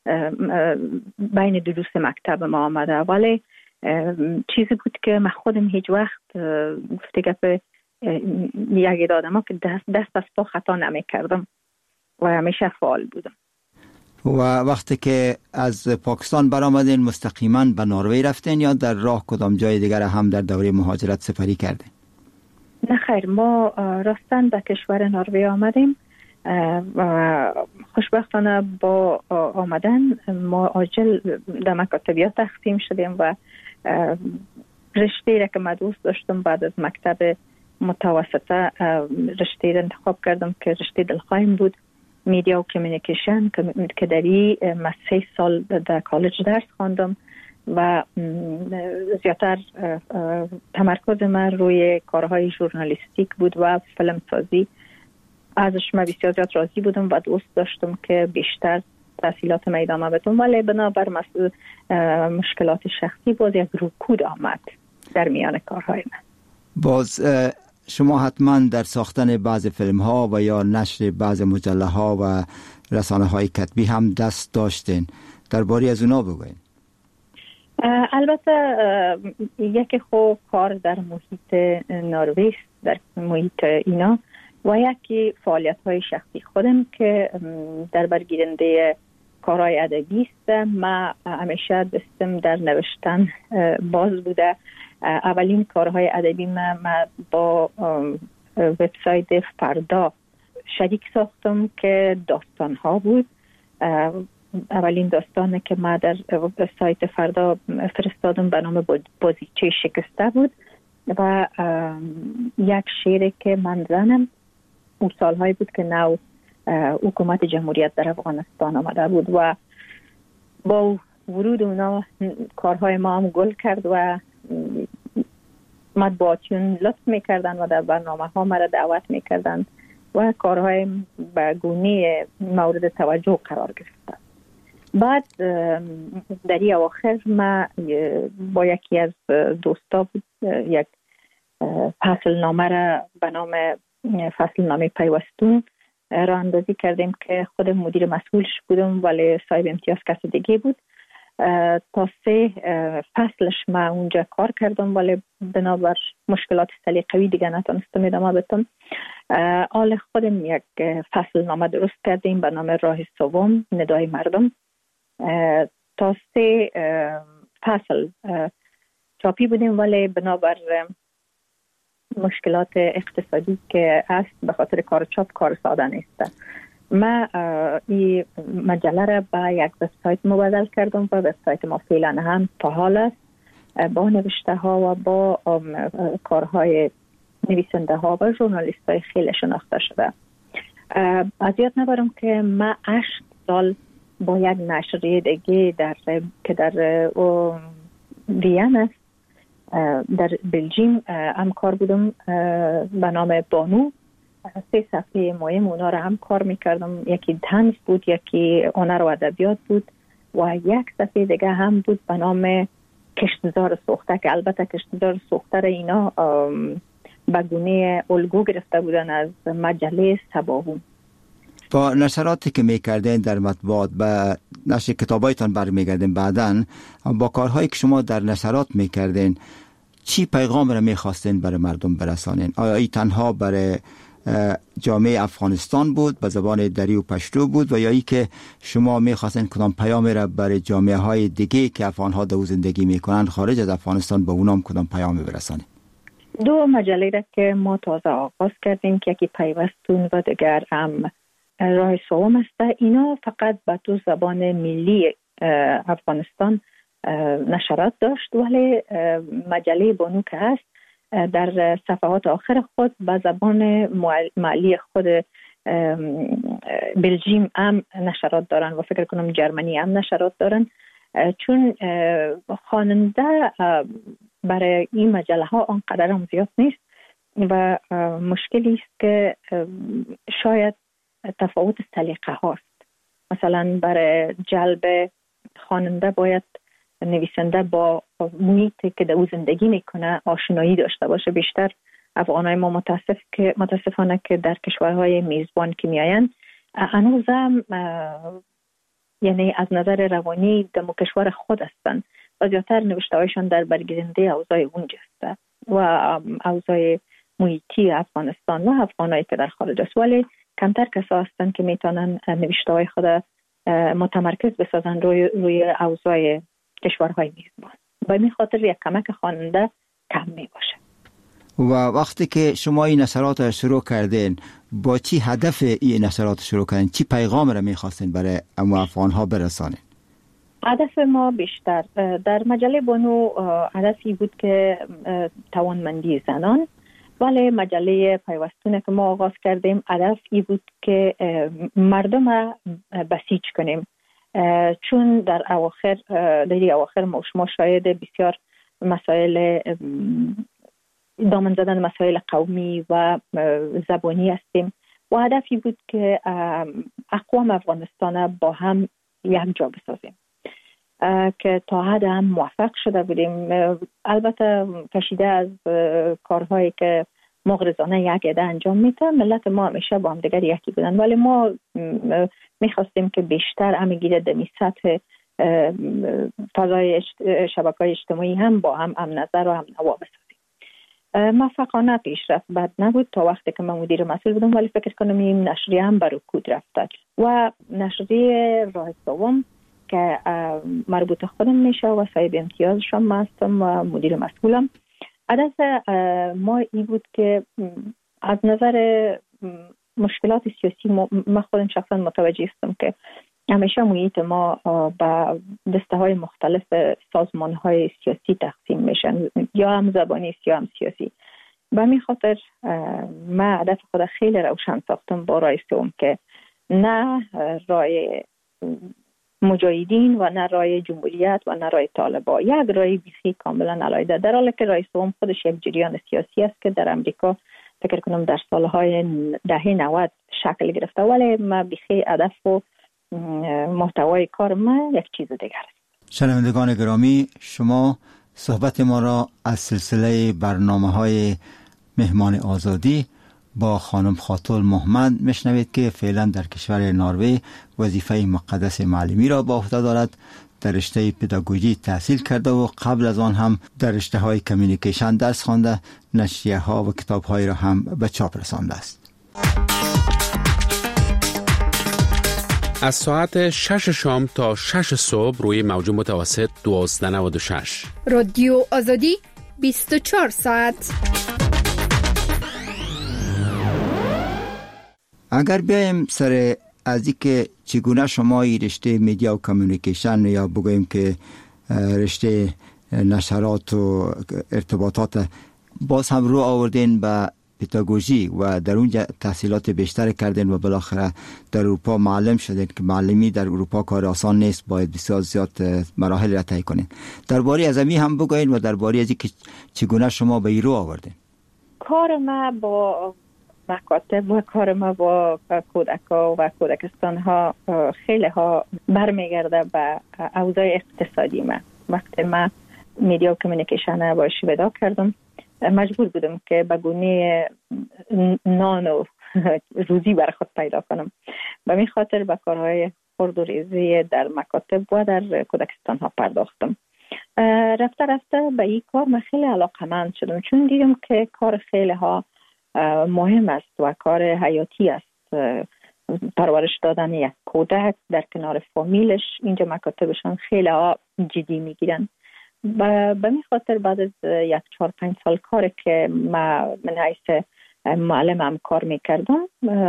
بین دروس مکتب ما آمده، ولی چیزی بود که من خودم هیچ وقت گفته گفت یک دادم که دست از پا خطا نمی کردم و همیشه فعال بودم. و وقتی که از پاکستان برآمدین مستقیما به نروژ رفتین یا در راه کدام جای دیگر هم در دوره مهاجرت سپری کردین؟ نه خیر، ما راستن به کشور نروژ آمدیم و خوشبختانه با آمدن ما عاجل در مکاتبیات تقسیم شدیم و رشته را که من دوست داشتم بعد از مکتب متوسطه رشته را انتخاب کردم که رشته دلخواهیم بود، میدیا و کمیونیکیشن، که در این 3 سال در کالج درس خواندم و زیادتر تمرکز من روی کارهای ژورنالیستیک بود و فیلم سازی. ازش من بسیار زیاد راضی بودم و دوست داشتم که بیشتر تحصیلات من ادامه بدم، ولی بنابر مشکلات شخصی باز یک رکود آمد در میان کارهای من. باز شما حتما در ساختن بعض فیلم ها و یا نشر بعض مجله ها و رسانه های کتبی هم دست داشتین، درباره از اونا بگوین. البته یکی کار در محیط نروژ، در محیط اینا، و یکی فعالیت های شخصی خودم که در برگیرنده کارهای ادبی است. ما همیشه دستم در نوشتن باز بوده. اولین کارهای ادبی ما با وبسایت فردا شریک ساختم که داستان ها بود. اولین داستانی که ما در سایت فردا فرستادم به نام بازیچه شکسته بود و یک شعری که من زنم اون سالهایی بود که نو حکومت جمهوریت در افغانستان آمده بود و با ورود اونا کارهای ما هم گل کرد و مطبوعاتیون لطف میکردن و در برنامه ها مرا دعوت میکردن و کارهای به گونه مورد توجه قرار گرفتن. بعد در این اواخر ما با یکی از دوستا بود یک فصل نامه را به نام فصل نامه پیوستون را اندازی کردیم که خود مدیر مسئولش بودم ولی صاحب امتیاز کس دیگه بود. تا 3 فصلش ما اونجا کار کردم ولی بنابر مشکلات سلیقوی دیگه نتونستم ادامه بدم. حال خودم یک فصل نامه درست کردیم به نام راه سوم ندای مردم. تا 3 فصل چاپی بودیم ولی بنابر مشکلات اقتصادی که است به خاطر کار چاپ کار ساده نیست. ما این مجله را به یک وبسایت مبادل کردم و وبسایت ما فعلا هم فعال است با نوشته ها و با کارهای نویسنده ها و ژورنالیست های خیلی شناخته شده. از یاد نبرم که ما 8 سال با یک نشریه دیگه که در وین است در بلژیم هم کار بودم به نام بانو. 3 صفحه مهم اونا را هم کار میکردم. یکی طنز بود، یکی هنر و ادبیات بود و یک صفحه دیگه هم بود به نام کشتزار سوخته که البته کشتزار سوخته را اینا به گونه الگو گرفته بودن از مجله صباحون. با نشراتی که میکردین در مطبوعات به نشر کتابایتان برمیگردین، بعدن با کارهایی که شما در نشرات میکردین چی پیغام را میخواستین برای مردم برسانین؟ آیا ای تنها برای جامعه افغانستان بود به زبان دری و پشتو بود و یا ای که شما میخواستین کدام پیام را برای جامعه های دیگه که افغانها در زندگی میکنن خارج از افغانستان به اونام کدام پیام برسانین؟ 2 مجله را که ما تازه آغاز کردیم که یکی پیوستون و دیگر هم راه سوم است. اینا فقط به 2 زبان ملی افغانستان نشرات داشت ولی مجله بانو که هست در صفحات آخر خود به زبان محلی خود بلژیم هم نشرات دارن و فکر کنم جرمنی هم نشرات دارن، چون خواننده برای این مجله ها آنقدر هم زیاد نیست و مشکلی است که شاید تفاوت سلیقه هاست. مثلا برای جلب خواننده باید نویسنده با محیطی که در او زندگی میکنه آشنایی داشته باشه. بیشتر افغانای ما متاسفانه که در کشورهای میزبان که میاین هنوزم یعنی از نظر روانی در کشور خود هستن و زیادتر نوشته‌هایشان در برگیرنده اوضاع اونجا است و اوضاع محیطی افغانستان و افغانایی که در خارج است، ولی کمتر کسا هستن که میتونن نوشته‌های خود متمرکز بسازن روی اوضاع کشورهای میزبان. به این خاطر یک کمک خواننده کم می باشه. و وقتی که شما این نشرات را شروع کردین با چی هدف این نشرات شروع کردین؟ چی پیغام را میخواستین برای افغانها برسانین؟ هدف ما بیشتر در مجله بانو هدفی بود که توانمندی زنان ولی مجله پیوستون که ما آغاز کردیم هدف ای بود که مردم بسیج کنیم، چون در اواخر ما شاید بسیار مسائل دامن زدن مسائل قومی و زبانی هستیم و هدفی بود که اقوام افغانستان با هم یک جا بسازیم که تا حد هم موفق شده بودیم. البته کشیده از کارهایی که مغرضانه یک عده انجام میده، ملت ما همیشه با هم دیگر یکی بودن، ولی ما میخواستیم که بیشتر همگی در سطح فضای شبکه‌های اجتماعی هم با هم نظر و هم نوا بسازیم. موفقانه پیش رفت، بد نبود تا وقتی که من مدیر مسئول بودم، ولی فکر کنم این نشریه هم بر رکود رفت و نشریه راه سوم که مربوط خودم میشه و صاحب امتیازش هم هستم و مدیر مسئولم. هدف ما این بود که از نظر مشکلات سیاسی ما خودم شخصا متوجه هستم که همیشه محیط ما با دسته های مختلف سازمان های سیاسی تقسیم میشن، یا هم زبانی یا هم سیاسی. به همین خاطر ما هدف خود خیلی روشن ساختم با راه سوم که نه راه مجاهدین و نه راه جمهوریت و نه راه طالبان، یک راه بیخی کاملا علیحده، در حالی که راه سوم خودش یک جریان سیاسی است که در امریکا فکر کنم در سالهای دهه 90 شکل گرفته، ولی ما بیخی هدف و محتوای کار ما یک چیز دیگر است. شنوندگان گرامی، شما صحبت ما را از سلسله برنامه‌های مهمان آزادی با خانم خاتون محمد میشنوید که فعلا در کشور نروژ وظیفه مقدس معلمی را با عهده دارد. در رشته پداگوژی تحصیل کرده و قبل از آن هم در رشته‌های کمیونیکیشن درس خوانده، نشریه‌ها و کتاب‌هایی را هم به چاپ رسانده است. از ساعت 6 شام تا 6 صبح روی موج متوسط 1296 رادیو آزادی 24 ساعت. اگر بیایم سر از اینکه چگونه شما این رشته میدیا و کمیونیکیشن یا بگوییم که رشته نشرات و ارتباطات باز هم رو آوردین به پداگوژی و در اونجا تحصیلات بیشتر کردین و بالاخره در اروپا معلم شدین که معلمی در اروپا کار آسان نیست، باید بسیار زیاد مراحل را طی کنین. درباره از امی هم بگوین و درباره از اینکه چگونه شما به این رو آوردین. کار ما با مکاتب و کار ما با کودک‌ها و کودکستان ها خیلی ها برمیگرده به اوضاع اقتصادی ما. وقتی ما میدیا و کمیونیکیشن با شیوه کردم، مجبور بودم که به گونه نان و روزی برای خود پیدا کنم. به این خاطر به کارهای خرد و ریزی در مکاتب و در کودکستان ها پرداختم. رفته رفته به این کار من خیلی علاقه‌مند شدم، چون دیدم که کار خیلی ها مهم است و کار حیاتی است. پرورش دادن یک کودک در کنار فامیلش، اینجا مکاتبشان خیلی ها جدی میگیرن. به این خاطر بعد از 1-4-5 سال کار که من حیث معلمم کار میکردم،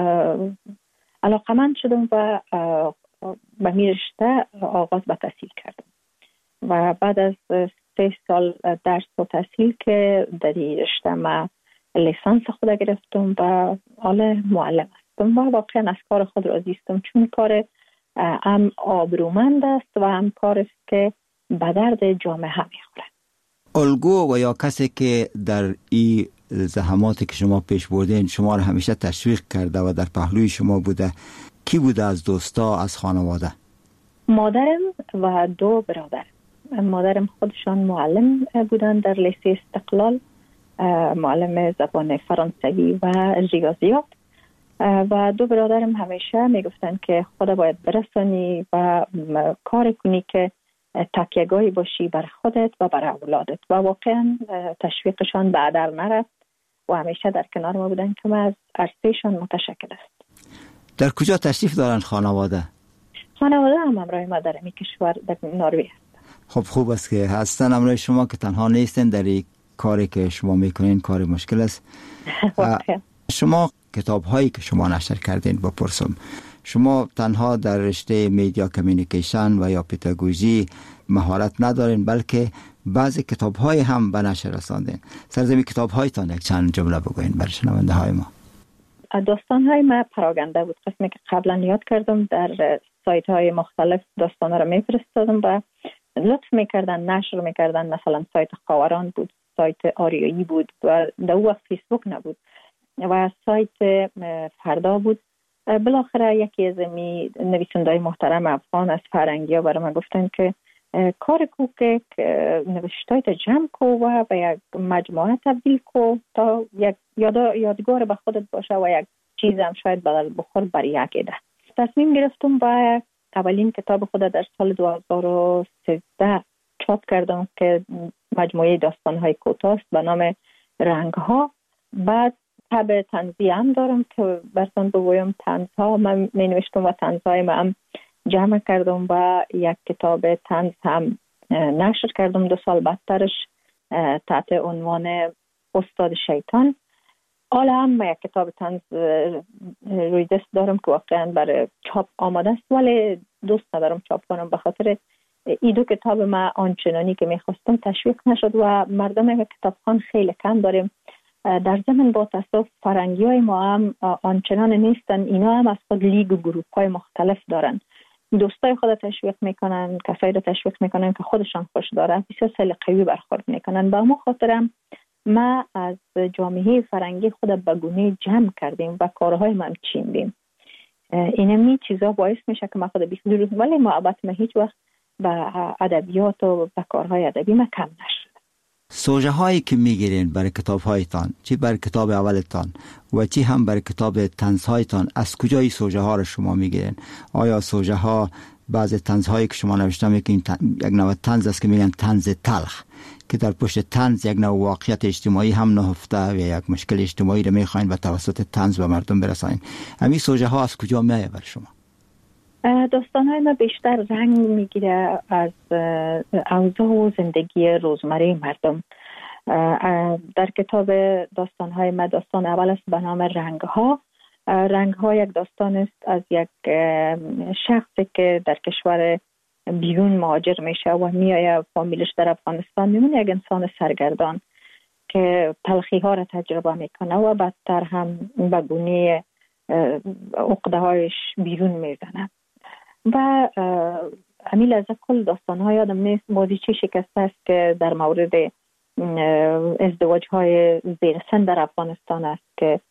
علاقه‌مند شدم و به می رشته آغاز به تحصیل کردم و بعد از 3 سال درس و تحصیل که در این رشته من لیسانس خود گرفتم و حالا معلم هستم و واقعا از کار خود راضی هستم، چون کار هم آبرومند است و هم کار است که به درد جامعه میخوره. الگو و یا کسی که در این زحماتی که شما پیش بردین شما را همیشه تشویق کرده و در پهلوی شما بوده، کی بوده از دوستا، از خانواده؟ مادرم و 2 برادر. مادرم خودشان معلم بودن در لیسه استقلال، معلم زبان فرانسوی و ریاضیات، و 2 برادرم همیشه میگفتن که خدا باید برسانی و کار کنی که تکیه‌گاهی باشی بر خودت و بر اولادت، و واقعا تشویقشان به هدر نرفت و همیشه در کنار ما بودن که ما از عرصهشان متشکر است. در کجا تشریف دارن خانواده؟ خانواده هم همراه ما در این کشور در نروژ هستن. خب خوب است که هستن همراه شما، که تنها نیستن در این کاری که شما میکنین. کار مشکل است. شما کتاب هایی که شما نشر کردین بپرسم، شما تنها در رشته میدیا کمیونیکیشن و یا پداگوژی مهارت ندارین، بلکه بعضی کتاب‌های هم به نشر رساندین. سرزمین کتاب‌هایتان یک چند جمله بگوین برای شنونده‌های ما. داستان‌های ما پراگنده بود، قسمی که قبلا یاد کردم در سایت‌های مختلف داستان‌ها را می‌فرستادم و لطف می‌کردن نشر می‌کردن. مثلا سایت خاوران بود، سایت آریایی بود و در اون وقت فیسبوک نبود و سایت فردا بود. بالاخره یکی از نویسنده‌های محترم افغان از فرنگی‌ها برای من گفتن که کار کو که نوشته‌های تا جمع کو و به یک مجموعه تبدیل کو تا یک یادگار به خودت باشه و یک چیز هم شاید بدل بخور برای یک ده. تصمیم گرفتم با اولین کتاب خود در سال 2013 چاپ کردم که مجموعه داستان‌های کوتاه است به نام رنگ‌ها. بعد تب طنزی هم دارم که براتون بگویم طنزها من می نوشتم و طنزهای من هم جمع کردم و یک کتاب طنز هم نشر کردم 2 سال بعدترش تحت عنوان استاد شیطان. حالا هم یک کتاب طنز روی دست دارم که واقعا برای چاپ آماده است ولی دوست ندارم چاپ کنم به خاطر این 2 کتاب ما آنچنانی که میخواستم تشویق نشد و مردم کتابخوان خیلی کم داریم. در ضمن با تاسف فرنگی های ما هم آنچنان نیستن، اینا هم از خود لیگ و گروپ های مختلف دارن. دوستای خود تشویق میکنن، کسایی رو تشویق میکنن که خودشان خوش داره، بسیار سل قوی برخورد میکنن. با ما خاطرم ما از جامعه فرنگی خود به گونه جمع کردیم و کارهای ما هم چیندیم. اینمی چیزا باعث میشه که ما خود بیخودی ولی محبت ما هیچ وقت به ادبیات و به کارهای ادبی ما کم نشد. سوژه هایی که میگیرین برای کتاب هایتان، چی برای کتاب اولتان و چی هم برای کتاب طنز هایتان، از کجای سوژه ها رو شما میگیرین؟ آیا سوژه ها بعضی طنز هایی که شما نوشتم یک نوع طنز است که میگن طنز تلخ که در پشت طنز یک نوع واقعیت اجتماعی هم نهفته و یک مشکل اجتماعی رو میخواین به توسط طنز به مردم برسانین. همین سوژه ها از کجا میاد برای شما؟ داستان‌های ما بیشتر رنگ میگیره از اوضاع و زندگی روزمره مردم. در کتاب داستان‌های ما داستان اول است به نام رنگ‌ها. رنگ‌ها یک داستان است از یک شخصی که در کشور بیرون مهاجر میشه و میایه فامیلش در افغانستان میمونه، یک انسان سرگردان که تلخی‌ها را تجربه میکنه و بدتر هم به گونه عقده‌هایش بیرون میزنه. و امیل از کل داستان‌های آدم نیست. بازیچه شکسته است که در مورد ازدواج‌های زیر سن در افغانستان است که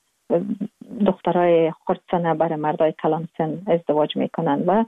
دخترای خردسنه برای مردای کلان سن ازدواج میکنن و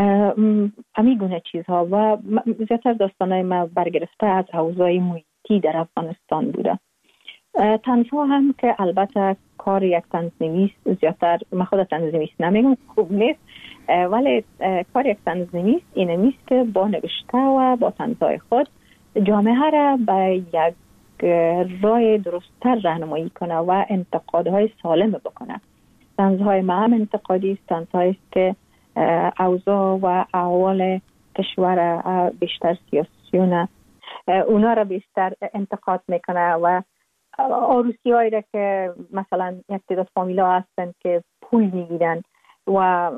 امی گونه چیزها و زیادتر داستان‌های ما برگرفته از اوضاع محیطی در افغانستان بوده. طنزها هم که البته کار یک طنزنویس زیادتر، من خود طنزنویس نمیگم خوب نیست، ولی کار یک طنزنویس اینه نیست که با نوشته و با طنزهای خود جامعه را به یک راه درست‌تر راهنمایی کنه و انتقادهای سالم بکنه. طنزهای ما هم انتقادی است، طنزهایی است که اوضاع و احوال کشور بیشتر سیاسیونه اونا را بیشتر انتقاد میکنه و عروسی هایی را که مثلا یک تعداد فامیلا هستن که پول میگیرن و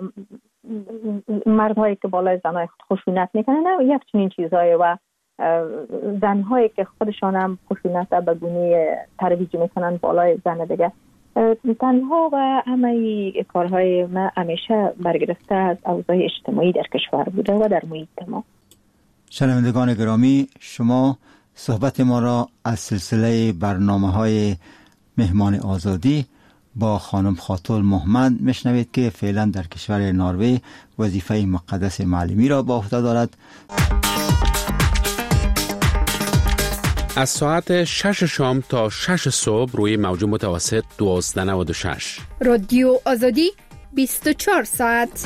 مردهایی که بالای زنهای خشونت میکنن یک چنین چیزهایی و زنهایی که خودشان هم خشونت به گونه ترویج میکنن بالای زن دیگه. تنها و همه کارهای ما همیشه برگرفته از اوضاع اجتماعی در کشور بوده و در محیط ما. شنوندگان گرامی، شما صحبت ما را از سلسله برنامه‌های مهمان آزادی با خانم خاتول محمد میشنوید که فعلا در کشور نروژ وظیفه مقدس معلمی را به عهده دارد. از ساعت 6 شام تا 6 صبح روی موج متوسط 1296 رادیو آزادی 24 ساعت.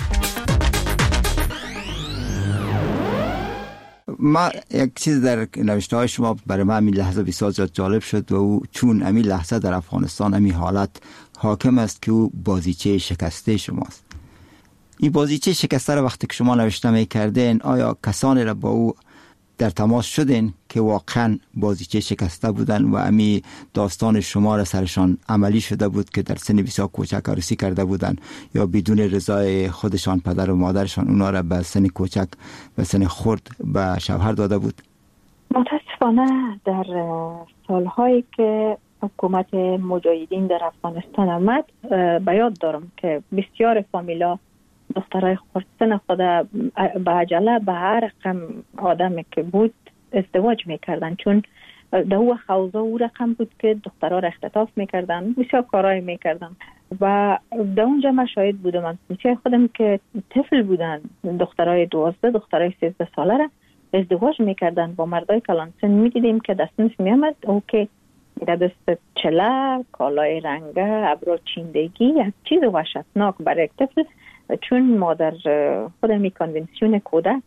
ما یک چیز در نوشته های شما برای من همین لحظه بسیار جالب شد و او چون همین لحظه در افغانستان همین حالت حاکم است که او بازیچه شکسته شماست. این بازیچه شکسته را وقتی که شما نوشته می کردین آیا کسانی را با او در تماس شدین که واقعا بازیچه شکسته بودن و امی داستان شما را سرشان عملی شده بود که در سن بسیار کوچک عروسی کرده بودن یا بدون رضای خودشان پدر و مادرشان اونا را به سن کوچک و سن خرد به شوهر داده بود؟ متاسفانه در سالهایی که حکومت مجاهدین در افغانستان آمد به یاد دارم که بسیار فامیلا دخترای خردسن خود به عجله به هر رقم آدمی که بود ازدواج میکردن، چون در او خوضا او رقم بود که دخترها را اختطاف میکردن، بسیار کارهای میکردن و در اونجا من شاهد بودم. من بسیار خودم که طفل بودن، دخترای 12 دخترای 13 ساله را ازدواج میکردن با مردای کلانسن. میدیدیم که دستنش میامد او که در دست چله، کالای رنگه، ابرو چیندگی، یک چیز وحشتناک برای یک طفل، چون ما در خودمی کنونسیون کودک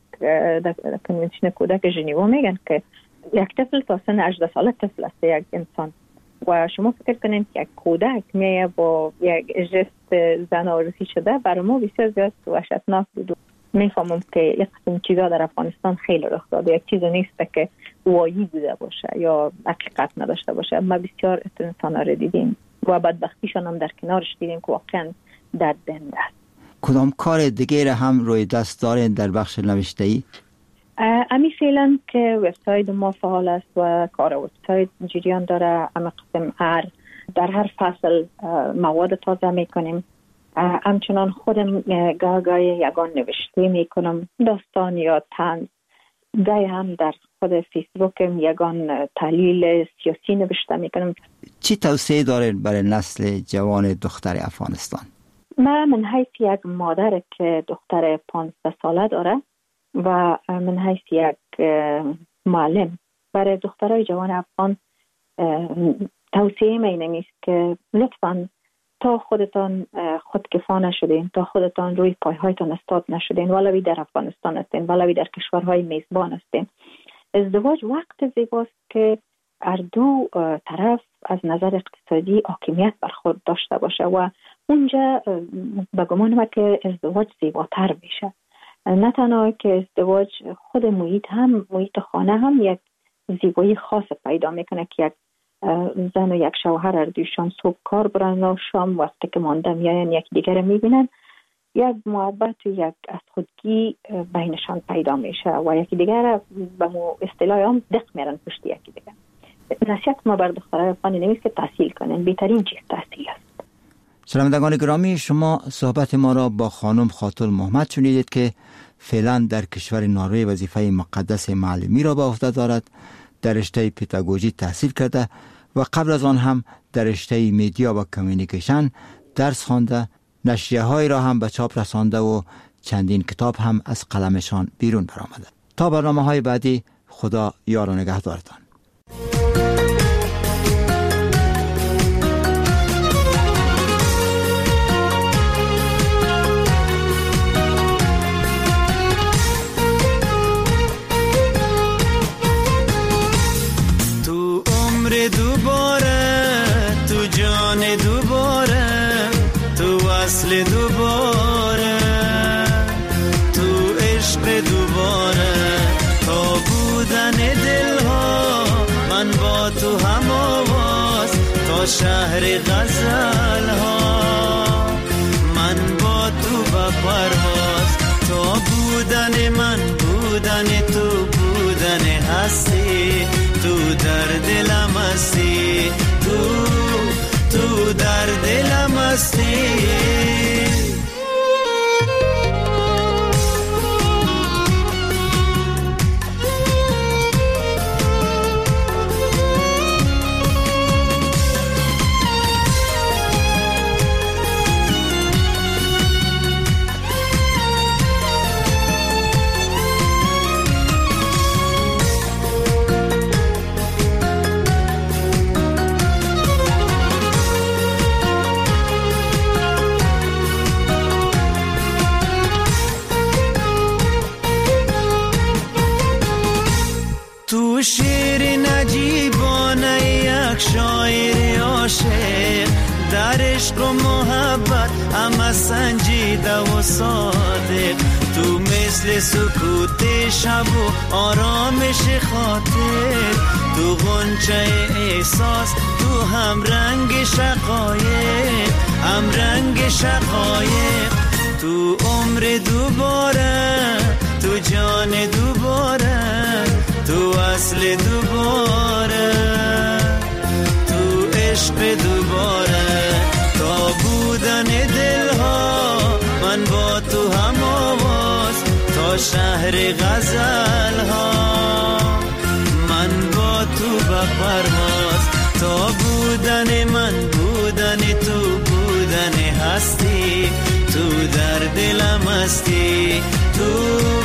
ژنیوا میگن که یک طفل تا سن 18 ساله طفل است یک انسان و شما فکر کنید که یک کودک میایه با یک جست زن عروسی شده، برای ما بسیار زیاد وحشتناک بود. میفهمم که یک قسم چیزا در افغانستان خیلی رخ داده، یک چیز نیست که وایی بوده باشه یا حقیقت نداشته باشه. ما بسیار انسانا رو دیدیم و بدبختیشان هم در کنارش دیدیم که واقعا دردنده است. کدام کار دیگه را هم روی دست دارین در بخش نوشته‌ای؟ امی فعلا که وبسایت ما فعال است و کار وبسایت جریان داره. اما قسم در هر فصل مواد تازه میکنیم. همچنان خودم گاهی یگان نوشته میکنم، داستان یا طنز. گاهی هم در خود فیسبوکم یگان تحلیل سیاسی نوشته میکنم. چی توصیه دارین برای نسل جوان دختر افغانستان؟ من حیث یک مادر که دختر 15 ساله داره و من حیث یک معلم برای دخترای جوان افغان توصیه من است که لطفاً تا خودتان خودکفا نشدین، تا خودتان روی پایهایتان استاد نشدین، ولوی در افغانستان هستین ولوی در کشورهای میزبان هستین، ازدواج وقت زیباست که هر دو طرف از نظر اقتصادی حاکمیت بر خود داشته باشه و اونجا به گمان من که ازدواج زیباتر میشه. نه تنها که ازدواج، خود محیط خانه هم یک زیبایی خاص پیدا میکنه که یک زن و یک شوهر هر دویشان صبح کار برن و شام وقتی که مانده میاین یک دیگر میبینن، یک محبت و یک از خودگی بینشان پیدا میشه و یکی دیگر به مو اصطلاح هم دق میرن پشت یکی دیگر. نصیحت ما بر دخترای افغانی نمیست که تحصیل کنن، بهترین چیز تحصیل است. شنوندگان گرامی، شما صحبت ما را با خانم خاتون محمد شنیدید که فعلا در کشور نروژ وظیفه مقدس معلمی را به عهده دارد. در رشته پداگوژی تحصیل کرده و قبل از آن هم در رشته میدیا و کمیونیکیشن درس خوانده، نشریه‌های را هم به چاپ رسانده و چندین کتاب هم از قلمشان بیرون برآمده. تا برنامه‌های بعدی، خدا یار و نگهدارتان. دوباره تو عشق دوباره، تا بودن دلها من با تو هم آواز، تا شهر غزلها من با تو با پرواز، تا بودن من بودن تو بودن هستی، تو در دلم هستی، تو در دلم هستی. تو شیر نجیبانه یک شاعر عاشق، در عشق و محبت همه سنجیده و صادق، تو مثل مثل سکوت شب و آرامش خاطر، تو غنچه احساس، تو هم رنگ شقایق، هم رنگ شقایق، تو عمر دوباره، تو جان دوباره، تو اصل دوباره، تو عشق دوباره، تا بودن دلها من با تو هم آواز، تا شهر غزل ها من با تو بپرواز، تا بودن من بودن تو بودن هستی، تو در دلم هستی، تو